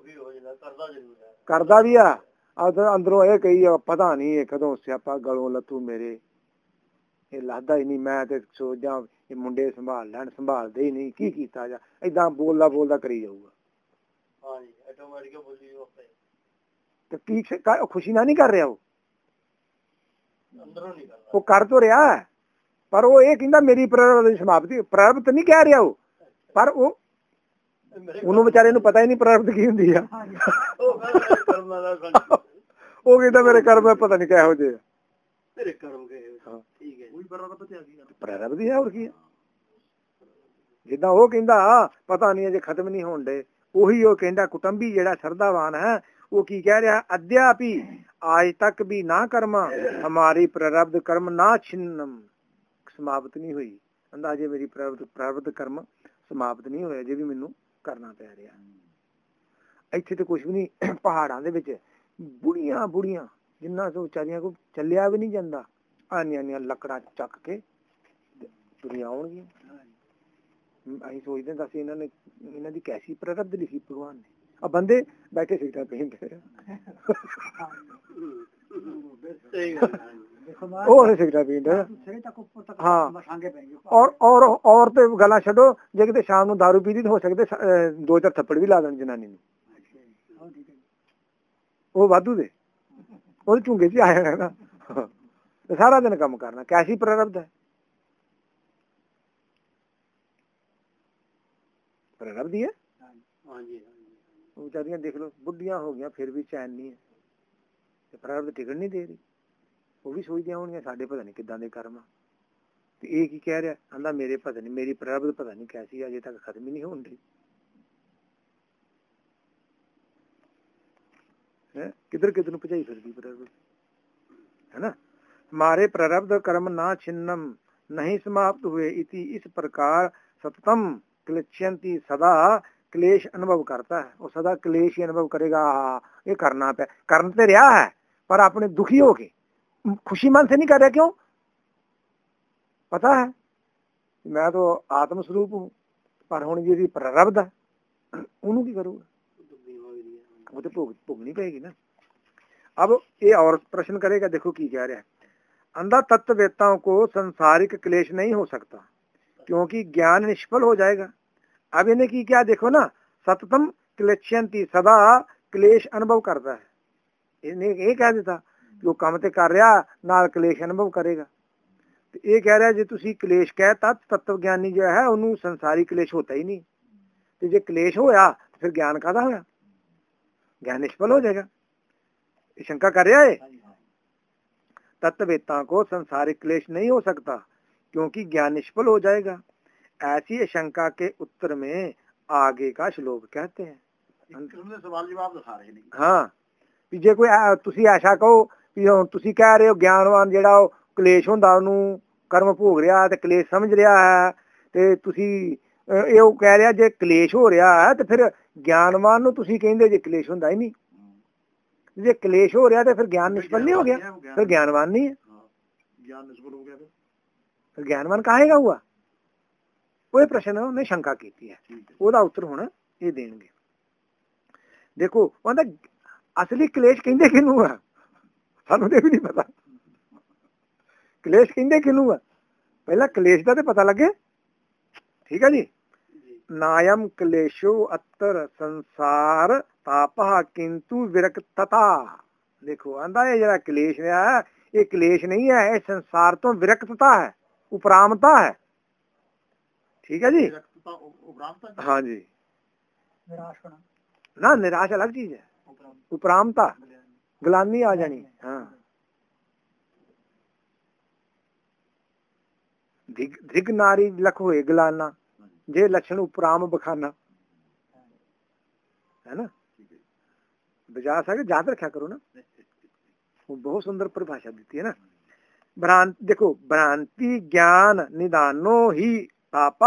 करदा भी आ अंदरों ये कही पता नहीं है कदों स्यापा गलों लथू मेरे, ये लगदा ही नहीं। मैं ते सोचदा ये मुंडे संभाल लैन, संभालदे ही नहीं, की कीता जा इदां बोलदा बोलदा करी जाऊगा। हां जी ऑटोमेटिक बोली ते की खुशी ना नहीं कर रहा, वो अंदरों नहीं करदा, वो कर तो रहा है पर वो ये कहंदा मेरी प्रारब्ध समाप्ति, प्रारब्ध नहीं कह रहा वो, पर वो ਉਹਨੂੰ ਵਿਚਾਰੇ ਨੂੰ ਪਤਾ ਹੀ ਨਹੀਂ ਪ੍ਰਾਰਬਧ ਕੀ ਹੁੰਦੀ ਆ। ਉਹ ਕਹਿੰਦਾ ਮੇਰੇ ਕਰਮ ਪਤਾ ਨਹੀਂ ਕਿਹੋ ਜਿਹੇ ਆ, ਤੇਰੇ ਕਰਮ ਗਏ। ਹਾਂ ਠੀਕ ਹੈ, ਉਹੀ ਪ੍ਰਾਰਬਧ ਤੇ ਆ ਗਈ, ਪ੍ਰਾਰਬਧ ਹੀ ਆ, ਹੋਰ ਕੀ ਆ। ਜਿੱਦਾਂ ਉਹ ਕਹਿੰਦਾ ਪਤਾ ਨਹੀਂ ਅਜੇ ਖਤਮ ਨਹੀਂ ਹੋਣ ਦੇ, ਉਹੀ ਉਹ ਕਹਿੰਦਾ ਕੁਟੁੰਬੀ ਜਿਹੜਾ ਸ਼ਰਧਾਵਾਨ ਹੈ ਉਹ ਕੀ ਕਹਿ ਰਿਹਾ, ਅਧਿਆਪੀ आज तक भी ना कर्म हमारी प्रारब्ध कर्म ना छिन्नम, समाप्त नहीं हुई। ਕਹਿੰਦਾ ਅਜੇ ਮੇਰੀ ਪ੍ਰਾਰਬਧ ਪ੍ਰਾਰਬਧ ਕਰਮ ਸਮਾਪਤ ਨਹੀਂ ਹੋਇਆ, ਜੇ ਵੀ ਮੈਨੂੰ ਕਰਨਾ ਪੈ ਰਿਹਾ। ਇੱਥੇ ਤੇ ਕੁਝ ਵੀ ਨਹੀਂ, ਪਹਾੜਾਂ ਦੇ ਵਿੱਚ ਬੁੜੀਆਂ ਬੁੜੀਆਂ ਜਿੰਨਾਂ ਤੋਂ ਵਿਚਾਰੀਆਂ ਕੋ ਚੱਲਿਆ ਵੀ ਨਹੀਂ ਜਾਂਦਾ, ਆਨੀਆਂ ਆਨੀਆਂ ਲੱਕੜਾਂ ਚੱਕ ਕੇ ਤੁਰੀਆਂ ਆਉਣਗੀਆਂ। ਅਸੀਂ ਸੋਚਦੇ ਦੱਸ ਇਹਨਾਂ ਨੇ ਇਹਨਾਂ ਦੀ ਕੈਸੀ ਪ੍ਰਾਰਬਧ ਲਿਖੀ ਭਗਵਾਨ ਨੇ। ਆ ਬੰਦੇ ਬੈਠੇ ਸਿਗਰਟਾਂ ਪੀਂਦੇ ਉਹ ਸਿਗਰਟਾਂ ਪੀਂਦੇ ਹਾਂ। ਔਰ ਔਰ ਔਰ ਤੇ ਗੱਲਾਂ ਛੱਡੋ, ਜੇ ਕਿਤੇ ਸ਼ਾਮ ਨੂੰ ਦਾਰੂ ਪੀਦੀ ਹੋ ਸਕਦੇ ਦੋ ਚਾਰ ਥੱਪੜ ਵੀ ਲਾ ਦੇਣ ਜਨਾਨੀ ਨੂੰ, ਉਹ ਵਾਧੂ ਦੇ ਉਹਦੇ ਝੁੰਗੇ ਚ ਆਇਆ ਹੈਗਾ, ਸਾਰਾ ਦਿਨ ਕੰਮ ਕਰਨਾ। ਕੈਸੀ ਪ੍ਰਾਰਬਧ ਹੈ, ਪ੍ਰਾਰਬਧ ਹੀ ਹੈ। ਉਹ ਵਿਚਾਰੀਆਂ ਦੇਖ ਲਓ ਬੁੱਢੀਆਂ ਹੋ ਗਈਆਂ ਫਿਰ ਵੀ ਚੈਨ ਨਹੀਂ ਹੈ, ਪ੍ਰਾਰਬਧ ਟਿਕਣ ਨਹੀਂ ਦੇ ਰਹੀ। ਉਹ ਵੀ ਸੋਚਦੀਆਂ ਹੋਣਗੀਆਂ ਸਾਡੇ ਪਤਾ ਨਹੀਂ ਕਿੱਦਾਂ ਦੇ ਕਰਮ ਆ। ਤੇ ਇਹ ਕੀ ਕਹਿ ਰਿਹਾ, ਕਹਿੰਦਾ ਮੇਰੇ ਪਤਾ ਨਹੀਂ ਮੇਰੀ ਪ੍ਰਾਰਬਧ ਪਤਾ ਨਹੀਂ ਕੈਸੀ ਅਜੇ ਤੱਕ ਖਤਮ ਹੀ ਨਹੀਂ ਹੋਣ ਦੀ ਹੈ, ਕਿੱਧਰ ਕਿੱਧਰ ਨੂੰ ਭਜਾਈ ਫਿਰਦੀ ਪ੍ਰਾਰਬਧ ਹੈ ਨਾ। हमारे प्रारब्ध कर्म ना छिन्नम नहीं समाप्त हुए इति, इस प्रकार सततम क्लेश्यन्ति, सदा क्लेश अनुभव करता है। और सदा क्लेश ही अनुभव करेगा, ये करना पे करन ते रहा है पर अपने दुखी होके खुशी मन से नहीं कर रहा। क्यों? पता है मैं तो आत्म स्वरूप हूँ, पर हुण जी प्रारब्ध है उन्होंने की करूगा, वो तो भोग भोगनी पड़ेगी ना। अब ये और प्रश्न करेगा, देखो की कह रहा है, अंधा तत्ववेत्ताओं को संसारिक क्लेश नहीं हो सकता क्योंकि ज्ञान निष्फल हो जाएगा। अब इन्हें की क्या देखो ना, सततम क्लेश्यन्ति, सदा क्लेश अनुभव करता है। इन्हें ये कह देता जो काम ते कर रहा नाल क्लेश अनुभव करेगा। तो ये कह रहा है जो तुसी क्लेश कहता तत्व ज्ञानी जो है उन्होंने संसारी क्लेश होता ही नहीं। तो जो क्लेश होया फिर ज्ञान काहदा होया, ज्ञान निष्फल हो जाएगा। शंका कर रहा है, तत्ववेत्ता को संसारिक क्लेश नहीं हो सकता क्योंकि ज्ञान निष्फल हो जाएगा। ऐसी शंका के उत्तर में आगे का श्लोक कहते हैं। सवाल जवाब दिखा रहे हैं। हाँ भी जे कोई तुसी ऐसा कहो भी हुण तुसी कह रहे हो ज्ञानवान जिहड़ा ओह क्लेश हुंदा ओहनूं कर्म भोग रहा ते क्लेश समझ रहा है, ते तुसी ਇਹ ਉਹ ਕਹਿ ਰਿਹਾ ਜੇ ਕਲੇਸ਼ ਹੋ ਰਿਹਾ ਹੈ ਤੇ ਫਿਰ ਗਿਆਨਵਾਨ ਨੂੰ ਤੁਸੀਂ ਕਹਿੰਦੇ ਜੇ ਕਲੇਸ਼ ਹੁੰਦਾ ਹੀ ਨਹੀਂ। ਜੇ ਕਲੇਸ਼ ਹੋ ਰਿਹਾ ਤੇ ਫਿਰ ਗਿਆਨ ਨਿਸ਼ਫਲ ਨਹੀਂ ਹੋ ਗਿਆ, ਫਿਰ ਗਿਆਨਵਾਨ ਨਹੀਂ ਹੈ। ज्ञान निष्फल हो गया फिर तो ज्ञानवान काहेगा हुआ? वो प्रश्न उन्हें शंका की है, ਉਹਦਾ ਉੱਤਰ ਹੁਣ ਇਹ ਦੇਣਗੇ। देखो ਉਹਦਾ असली ਕਲੇਸ਼ ਕਹਿੰਦੇ ਕਿਹਨੂੰ ਆ? ਸਾਨੂੰ ਤੇ ਵੀ ਨਹੀਂ ਪਤਾ ਕਲੇਸ਼ ਕਹਿੰਦੇ ਕਿਹਨੂੰ ਆ। ਪਹਿਲਾਂ ਕਲੇਸ਼ ਦਾ ਤੇ ਪਤਾ ਲੱਗੇ। ਠੀਕ ਹੈ ਜੀ। ਨਾयम ਕਲੇਸ਼ੋ ਅਤਰ ਸੰਸਾਰ ਤਾਪਾ ਕਿੰਤੂ ਵਿਰਕਤਤਾ। ਦੇਖੋ ਆਂਦਾ ਇਹ ਜਿਹੜਾ ਕਲੇਸ਼ ਹੈ ਇਹ ਕਲੇਸ਼ ਨਹੀਂ ਹੈ, ਇਹ ਸੰਸਾਰ ਤੋਂ ਵਿਰਕਤਤਾ ਹੈ, ਉਪਰਾਮਤਾ ਹੈ। ठीक है जी। हाँ जी। ना निराश अलग चीज है, उपरामता गलानी आ जानी। हाँ धिग धिग नारी लख होए गलाना जे लक्षण उपराम बखाना है ना। बजा सके याद रखा करो ना, वो बहुत सुंदर परिभाषा देती है ना। भ्रांत देखो भ्रांति ज्ञान निदानो ही ताप।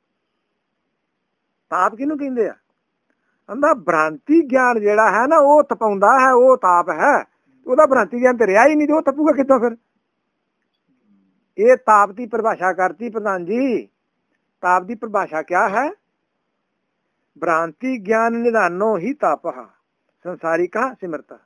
ताप किनू कहते हैं? आंदा भ्रांति ज्ञान जेड़ा है ना वो तपाउंदा है, वो ताप है। ਉਹਦਾ भ्रांति ज्ञान तो रहा ही नहीं, तो तपूगा कितों फिर? ये ताप की परिभाषा करती प्रधान जी। ताप की परिभाषा क्या है? भ्रांति ज्ञान निदानो ही ताप संसारिका सिमरता।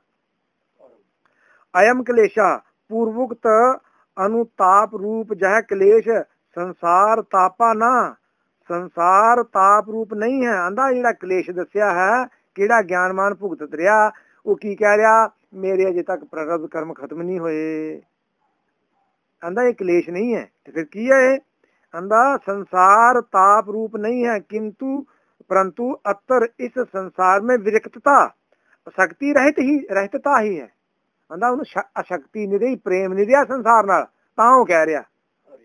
अयम क्लेशा पूर्वोक्त अनुताप रूप जह क्लेश संसार तापा ना, संसार ताप रूप नहीं है। आंदा जेड़ा क्लेश दसिया है केड़ा ज्ञानमान भुगत रहा, वो की कह रहा मेरे अजे तक प्रारब्ध कर्म खत्म नहीं होए। आंदा ये क्लेश नहीं है, तो फिर की है? आंदा संसार ताप रूप नहीं है किंतु परंतु अतर इस संसार में विरक्तता शक्ति रहित ही रहतता ही है। आंदा उन्हें अशक्ति नहीं रही, प्रेम नहीं रहा संसार नाल, तां वो कह रहा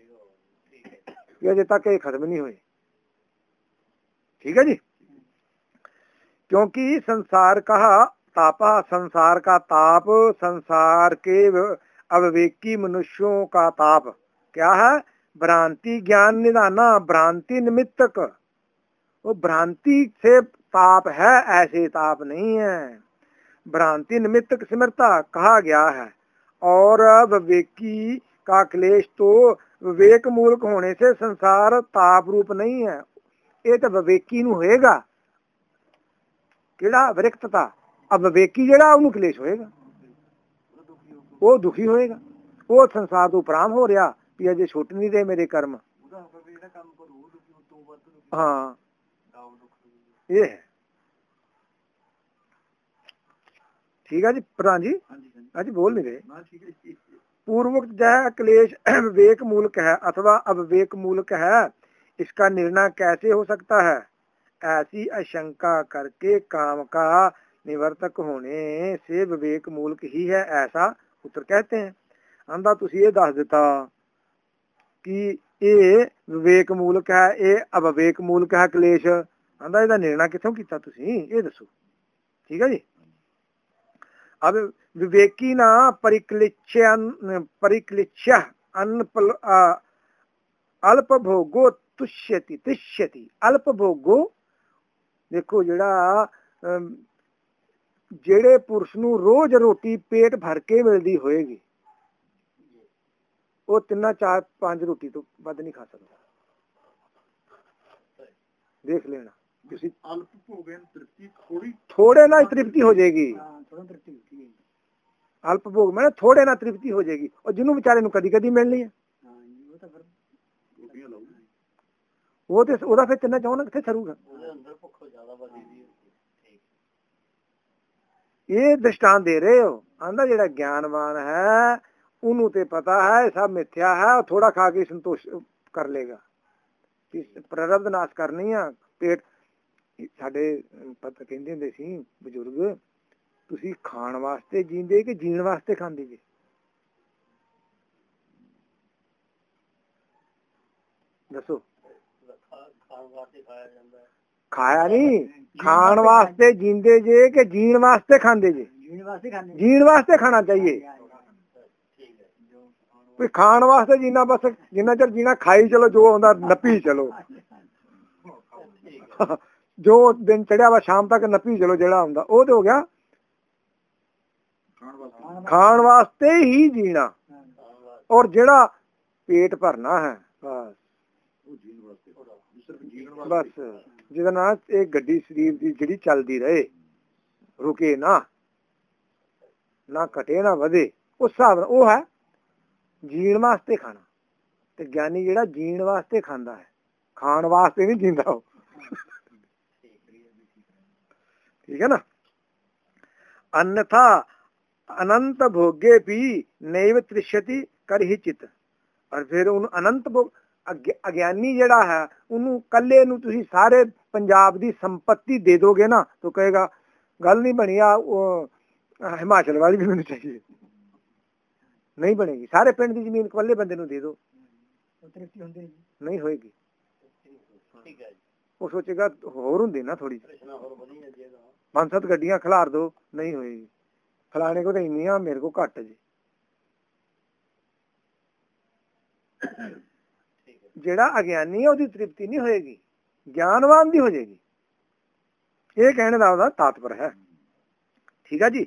अजे तक ये खत्म नहीं हुए। ठीक है जी। क्योंकि संसार का तापा, संसार का ताप संसार के अविवेकी मनुष्यों का ताप क्या है? भ्रांति ज्ञान निदाना, भ्रांति निमित्तक। वो भ्रांति से ताप है, ऐसे ताप नहीं है। भ्रांति निमित्तक सिमरता कहा गया है। और विवेकी का क्लेश तो विवेक मूलक होने से संसार ताप रूप नहीं है। ये तो विवेकी नू होएगा केड़ा विरक्तता। अब विवेकी जेड़ा उन्हें क्लेश होएगा, वो दुखी होएगा, वो संसार तो उपराम हो रहा भी अजे छुट नहीं रहे मेरे कर्म। हाँ ये है। ठीक है जी प्रधान जी। अज बोल नहीं रहे। पूर्वोक्त जह क्लेश विवेक मूलक है अथवा अविवेक मूलक है, इसका निर्णय कैसे हो सकता है? ऐसी आशंका करके काम का निवर्तक होने से विवेक मूलक ही है, ऐसा उत्तर कहते हैं। आंदा तुसी ये दस दिता कि ये विवेक मूलक है, ये अविवेक मूलक है क्लेश। आंदा इहदा निर्णय किथों कीता तुसी ये दसो। ठीक है जी। अब विवेकी ना परिक्लिच्य परिक्लिच्य अनपल अल्प भोगो तुष्यति तिष्यति। अल्प भोगो देखो जेड़ा जेड़े पुरुष नू रोज रोटी पेट भर के मिलती होएगी वो तिना चार पांच रोटी तो वध नहीं खा सकता। देख लेना किसी अल्प भोगन तृप्ति थोड़ी थोड़े ना तृप्ति हो जाएगी। अल्प भोग में थोड़े ना तृप्ति हो जाएगी। और जिन्हों बेचारे नू कदी कदी मिलनी है वो तो ओदा फिर तिना चाहो ना किथे सरूगा। ये दृष्टांत दे रहे हो। आंदा जेड़ा ज्ञानवान है उन्होंने ते पता है सब मिथ्या है, और थोड़ा खा के संतोष कर लेगा। प्रारब्ध नाश करनी है। पेट साडे पता कहंदे हुंदे सी बजुर्ग, तुसी खाण वास्ते जींदे कि जीण वास्ते खांदे जी? दसो। खाया नहीं, खाण वास्ते जींदे जे कि जीण वास्ते खांदे जे? जीण वास्ते खाना चाहिए। कोई खाण वास्ते जीना बस जिन्ना चਿਰ जीना खाई चलो, जो आंदा नपी चलो। जो दिन चढ़िया वा शाम तक नपी चलो, जेड़ा आंदा वो तो हो गया खाण वास्ते ही जीना। ਔਰ ਜਿਹੜਾ ਪੇਟ ਭਰਨਾ ਹੈ ਬਸ ਬਸ ਜਿਹਦੇ ਨਾਲ ਇਹ ਗੱਡੀ ਸਰੀਰ ਦੀ ਜਿਹੜੀ ਚੱਲਦੀ ਰਹੇ, ਰੁਕੇ ਨਾ, ਨਾ ਘਟੇ ਨਾ ਵਧੇ, ਉਸ ਹਿਸਾਬ ਨਾਲ ਉਹ ਹੈ ਜੀਣ ਵਾਸਤੇ ਖਾਣਾ। ਤੇ ਗਿਆਨੀ ਜਿਹੜਾ ਜੀਣ ਵਾਸਤੇ ਖਾਂਦਾ ਹੈ, ਖਾਣ ਵਾਸਤੇ ਨਹੀਂ ਜੀਂਦਾ ਉਹ। ਠੀਕ ਹੈ ਨਾ। अन्यथा अनंत भोगे भी नैव तृष्यति कर ही चित। और फिर ਉਹਨੂੰ ਅਨੰਤ ਭੋਗ, ਅਗਿਆਨੀ ਜਿਹੜਾ ਹੈ ਉਹਨੂੰ ਕੱਲੇ ਨੂੰ ਤੁਸੀਂ ਸਾਰੇ ਪੰਜਾਬ ਦੀ ਸੰਪत्ति ਦੇ ਦੋਗੇ ਨਾ ਤਾਂ ਕਹੇਗਾ ਗੱਲ ਨਹੀਂ ਬਣੀ, ਆ ਹਿਮਾਚਲ ਵਾਲੀ ਵੀ ਮੈਨੂੰ ਚਾਹੀਏ, ਨਹੀਂ ਬਣੇਗੀ। ਸਾਰੇ ਪਿੰਡ ਦੀ ਜ਼ਮੀਨ ਕੱਲੇ ਬੰਦੇ ਨੂੰ ਦੇ ਦੋ, ਤ੍ਰਿਪਤੀ ਹੁੰਦੀ ਨਹੀਂ ਹੋਏਗੀ। ਉਹ ਸੋਚੇਗਾ ਹੋਰ ਹੁੰਦੀ ਨਾ ਥੋੜੀ, ਪੰਜ ਸੱਤ ਗੱਡੀਆਂ ਖਿਲਾਰ ਦੋ, ਨਹੀਂ ਹੋਏਗੀ। ਫਲਾਣੇ ਕੋ ਤਾਂ ਇੰਨੀਆਂ, ਮੇਰੇ ਕੋ ਘੱਟ ਜੀ। ਜਿਹੜਾ ਅਗਿਆਨੀ ਹੈ ਉਹਦੀ ਤ੍ਰਿਪਤੀ ਨਹੀਂ ਹੋਏਗੀ, ਗਿਆਨਵਾਨ ਦੀ ਹੋ ਜਾਏਗੀ। ਇਹ ਕਹਿਣ ਦਾ ਉਹਦਾ ਤਾਤਪਰ ਹੈ। ਠੀਕ ਹੈ ਜੀ।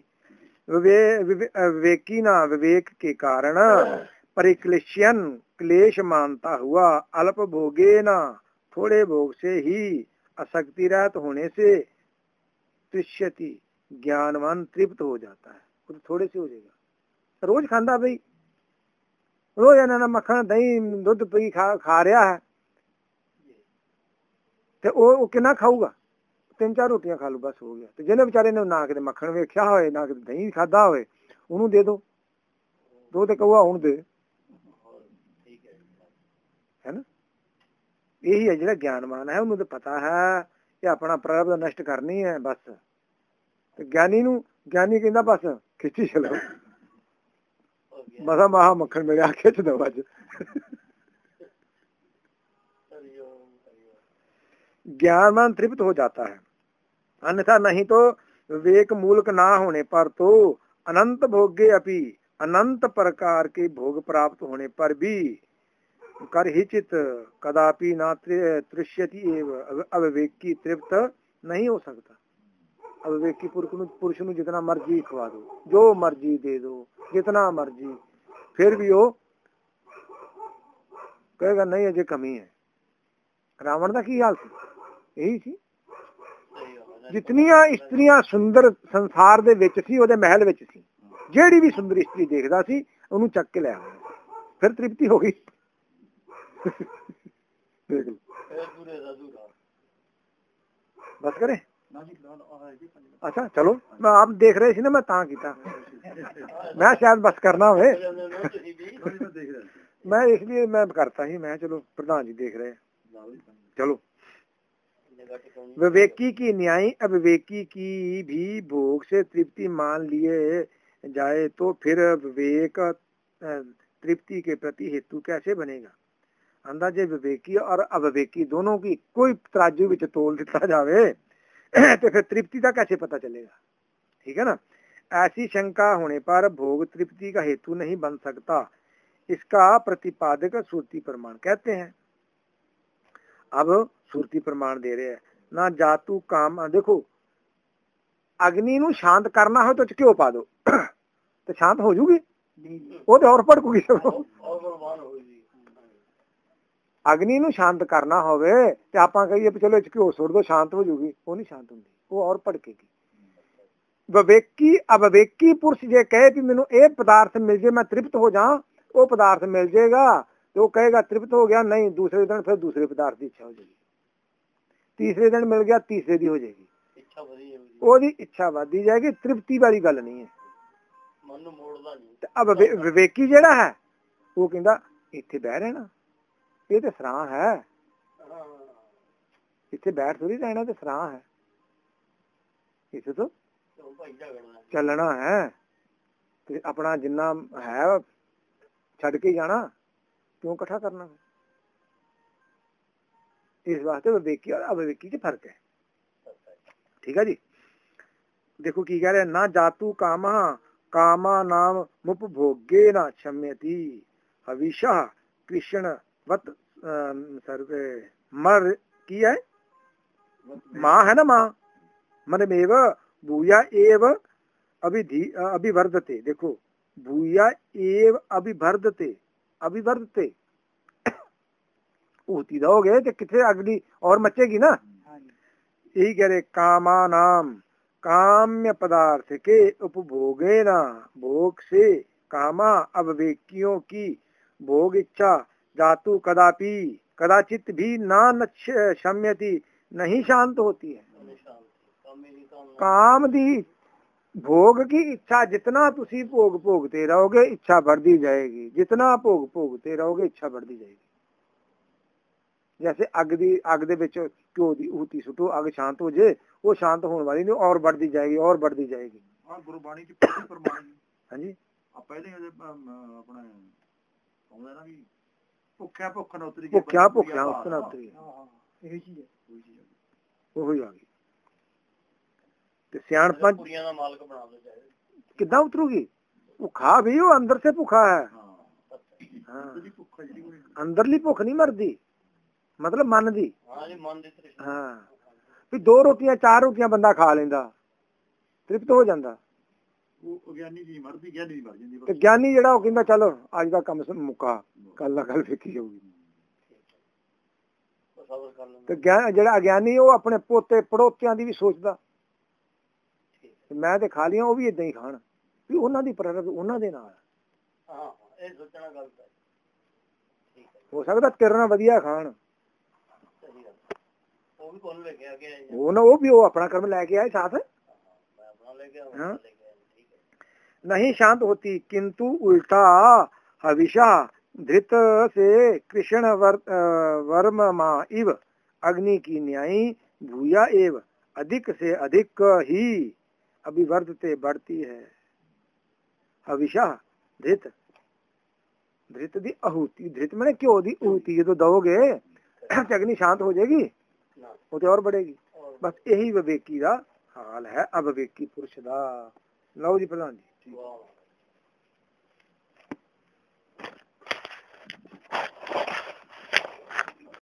विवेकी ना विवेक के कारण परिक्लेशन क्लेश मानता हुआ अल्प भोगे ना थोड़े भोग से ही आसक्ति रहित होने से तृष्यति। ज्ञानवान तृप्त हो जाता है, तो थोड़े से हो जाएगा। रोज खांदा भाई, रोज इन्होंने मक्खन दही दुध पी खा खा रहा है ਤੇ ਉਹ ਕਿੰਨਾ ਖਾਊਗਾ? ਤਿੰਨ ਚਾਰ ਰੋਟੀਆਂ ਖਾ ਲੂ, ਬਸ ਹੋ ਗਿਆ। ਤੇ ਜਿਹਨੇ ਵਿਚਾਰੇ ਨੇ ਨਾ ਕਿਤੇ ਮੱਖਣ ਵੇਖਿਆ ਹੋਏ, ਨਾ ਕਿਤੇ ਦਹੀਂ ਖਾਦਾ ਹੋਵੇ, ਉਹਨੂੰ ਦੇ ਦੋ ਦੋ ਤੇ ਕਹੂਗਾ ਹੁਣ ਦੇ, ਹੈ ਨਾ। ਇਹੀ ਹੈ ਜਿਹੜਾ ਗਿਆਨਵਾਨ ਹੈ, ਉਹਨੂੰ ਤਾਂ ਪਤਾ ਹੈ ਕਿ ਆਪਣਾ ਪ੍ਰਭੂ ਨਸ਼ਟ ਕਰਨੀ ਹੈ ਬਸ। ਤੇ ਗਿਆਨੀ ਨੂੰ, ਗਿਆਨੀ ਕਹਿੰਦਾ ਬਸ ਖਿੱਚੀ ਚਲੋ, ਮਸਾ ਮਹਾ ਮੱਖਣ ਮਿਲਿਆ, ਖਿੱਚ ਦੋ ਅੱਜ। ज्ञानवान तृप्त हो जाता है, अन्यथा नहीं तो विवेक मूलक ना होने पर तो अनंत भोगे अपि अनंत प्रकार के भोग प्राप्त होने पर भी कर ही चित कदापि ना तृष्यति एवं अविवेकी तृप्त नहीं हो सकता। अविवेकी पुरुष ਨੂੰ जितना मर्जी खवा दो, जो मर्जी दे दो, जितना मर्जी, फिर भी वो कहेगा नहीं अजे कमी है। रावण का की हाल ਸੀ, ਇਹੀ ਸੀ। ਜਿਤਨੀਆਂ ਇਸਤਰੀਆਂ ਸੁੰਦਰ ਸੰਸਾਰ ਦੇ ਵਿੱਚ ਸੀ, ਉਹਦੇ ਮਹਿਲ ਵਿੱਚ ਸੀ। ਜਿਹੜੀ ਵੀ ਸੁੰਦਰ ਇਸਤਰੀ ਦੇਖਦਾ ਸੀ ਉਹਨੂੰ ਚੱਕ ਕੇ ਲੈ ਆਉਂਦਾ, ਫਿਰ ਤ੍ਰਿਪਤੀ ਹੋ ਗਈ। ਬਸ ਕਰੇ। ਅੱਛਾ ਚਲੋ, ਮੈਂ ਆਪ ਦੇਖ ਰਹੇ ਸੀ ਨਾ, ਮੈਂ ਤਾਂ ਕੀਤਾ। ਮੈਂ ਸ਼ਾਇਦ ਬਸ ਕਰਨਾ ਹੋਵੇ, ਮੈਂ ਇਸ ਲਈ ਮੈਂ ਕਰਤਾ ਸੀ। ਮੈਂ ਚਲੋ ਪ੍ਰਧਾਨ ਜੀ ਦੇਖ ਰਹੇ, चलो। विवेकी की न्याय अविवेकी की भी भोग से तृप्ति मान लिए जाए तो फिर विवेक तृप्ति के प्रति हेतु कैसे बनेगा? अंदाजे विवेकी और अविवेकी दोनों की कोई तराजू विच तोल दिता जावे तो फिर तृप्ति का कैसे पता चलेगा? ठीक है ना। ऐसी शंका होने पर भोग तृप्ति का हेतु नहीं बन सकता। इसका प्रतिपादक श्रुति प्रमाण कहते हैं। अब सुरती प्रमाण दे रहे हैं ना, जातु काम। देखो अग्नि ਨੂੰ शांत करना हो तो घ्यो पा दो तो शांत हो जूगी, वो तो और भड़कूगी। अग्नि ਨੂੰ शांत करना होवे ਤੇ ਆਪਾਂ ਕਹੀਏ ਚਲੋ ਘਿਓ ਸੁੱਟ ਦੋ शांत हो जूगी, वो नहीं शांत ਹੁੰਦੀ, वो और ਭੜਕੇਗੀ। ਵਿਵੇਕੀ ਅਵਿਵੇਕੀ ਪੁਰਸ਼ ਜੇ ਕਹੇ ਵੀ ਮੈਨੂੰ ਇਹ ਪਦਾਰਥ ਮਿਲ ਜੇ ਮੈਂ ਤ੍ਰਿਪਤ ਹੋ ਜਾ, ਉਹ ਪਦਾਰਥ ਮਿਲ ਜੇਗਾ तो कहेगा तृप्त हो गया। नहीं, दूसरे दिन फिर दूसरे पदार्थ की इच्छा हो जाएगी, तीसरे दिन मिल गया तीसरे दी हो जाएगी, ओदी इच्छा बढ़ती जाएगी। तृप्ति वाली गल नहीं है। अब विवेकी जेड़ा है वो कहता इत्थे बह रहना, ये तो सराह है, इत्थे बैठ थोड़ी रहना, तो सराह है, इसे तो चलना है, अपना जिन्ना है छड़ के जाना, क्यों इकट्ठा करना? इस वास्ते विवेकी और अविवेकी के फर्क है। ठीक है जी। देखो की कह रहे, ना जातु कामा कामा नाम मुपभोगे ना क्षम्यति हविषा कृष्ण वत सर्वे मर की है माँ है ना, माँ मनमेव भूया एव अभिधि अभिवर्धते। देखो भूया एव अभिवर्धते, ਅਭਿਵਰਤੇ ਊਤੀ ਦਾ ਹੋ ਗਏ ਤੇ ਕਿੱਥੇ ਅਗਲੀ ਔਰ ਮਚੇਗੀ ना। यही कह रहे कामा नाम काम्य पदार्थ के उपभोगे ना भोग से कामा अविवेकियों की भोग इच्छा जातु कदापि कदाचित भी ना शम्यति नहीं शांत होती है। काम दी भोग की इच्छा जितना तुसी भोग भोगते रहोगे इच्छा बढ़ती जाएगी, जितना भोग भोगते रहोगे इच्छा बढ़ती जाएगी। जैसे अग दी अग दे विच घ्यो दी ऊती सुटो अग शांत हो जाए वो शांत होने वाली नहीं और बढ़ती जाएगी और बढ़ती जाएगी। और गुरबाणी की पहली प्रमाणी हाँ जी अब पहले अपने कहंदे ना भी भुखिया भुख न उतरी भुखिया भुखिया उस न उतरी यही चीज है वो ही आ गई ते सियाणपन कुड़ियां दा मालक बना दो चाहे किदा उतरूगी वो खा भी वो अंदर से भुखा है। हां अंदरली भुख नहीं मरदी मतलब मन दी। हाँ भी दो रोटियां चार रोटियां बंदा खा लेंदा तृप्त हो जांदा ते ज्ञानी जेड़ा वो कहंदा चलो अज दा कम मुका कल ना कल देखी जाऊगी। ते जेड़ा अज्ञानी वो अपने पोते पड़ोतियां दी भी सोचदा मैं ते खा लिया वो भी इदां ही खाण भी उन्हां दी प्रारब्ध उन्हां दे नाल। हां ਇਹ ਸੋਚਣਾ ਗਲਤ ਹੈ। हो सकदा तेरे नाल वधिया खाण वो ना वो भी वो अपना कर्म लेके आए साथ। हाँ? नहीं शांत होती किंतु उल्टा हविषा धृत से कृष्ण वर, वर्म मा इव अग्नि की न्यायी भूया एव अधिक से अधिक ही अभिवर्धते बढ़ती है। हविषा धृत धृत दी आहूति धृत मैंने क्यों दी आहूति जो दोगे अग्नि शांत हो जाएगी वो तो और बढ़ेगी। बस यही विवेकी का हाल है अविवेकी पुरुष का। लो जी प्रधान जी।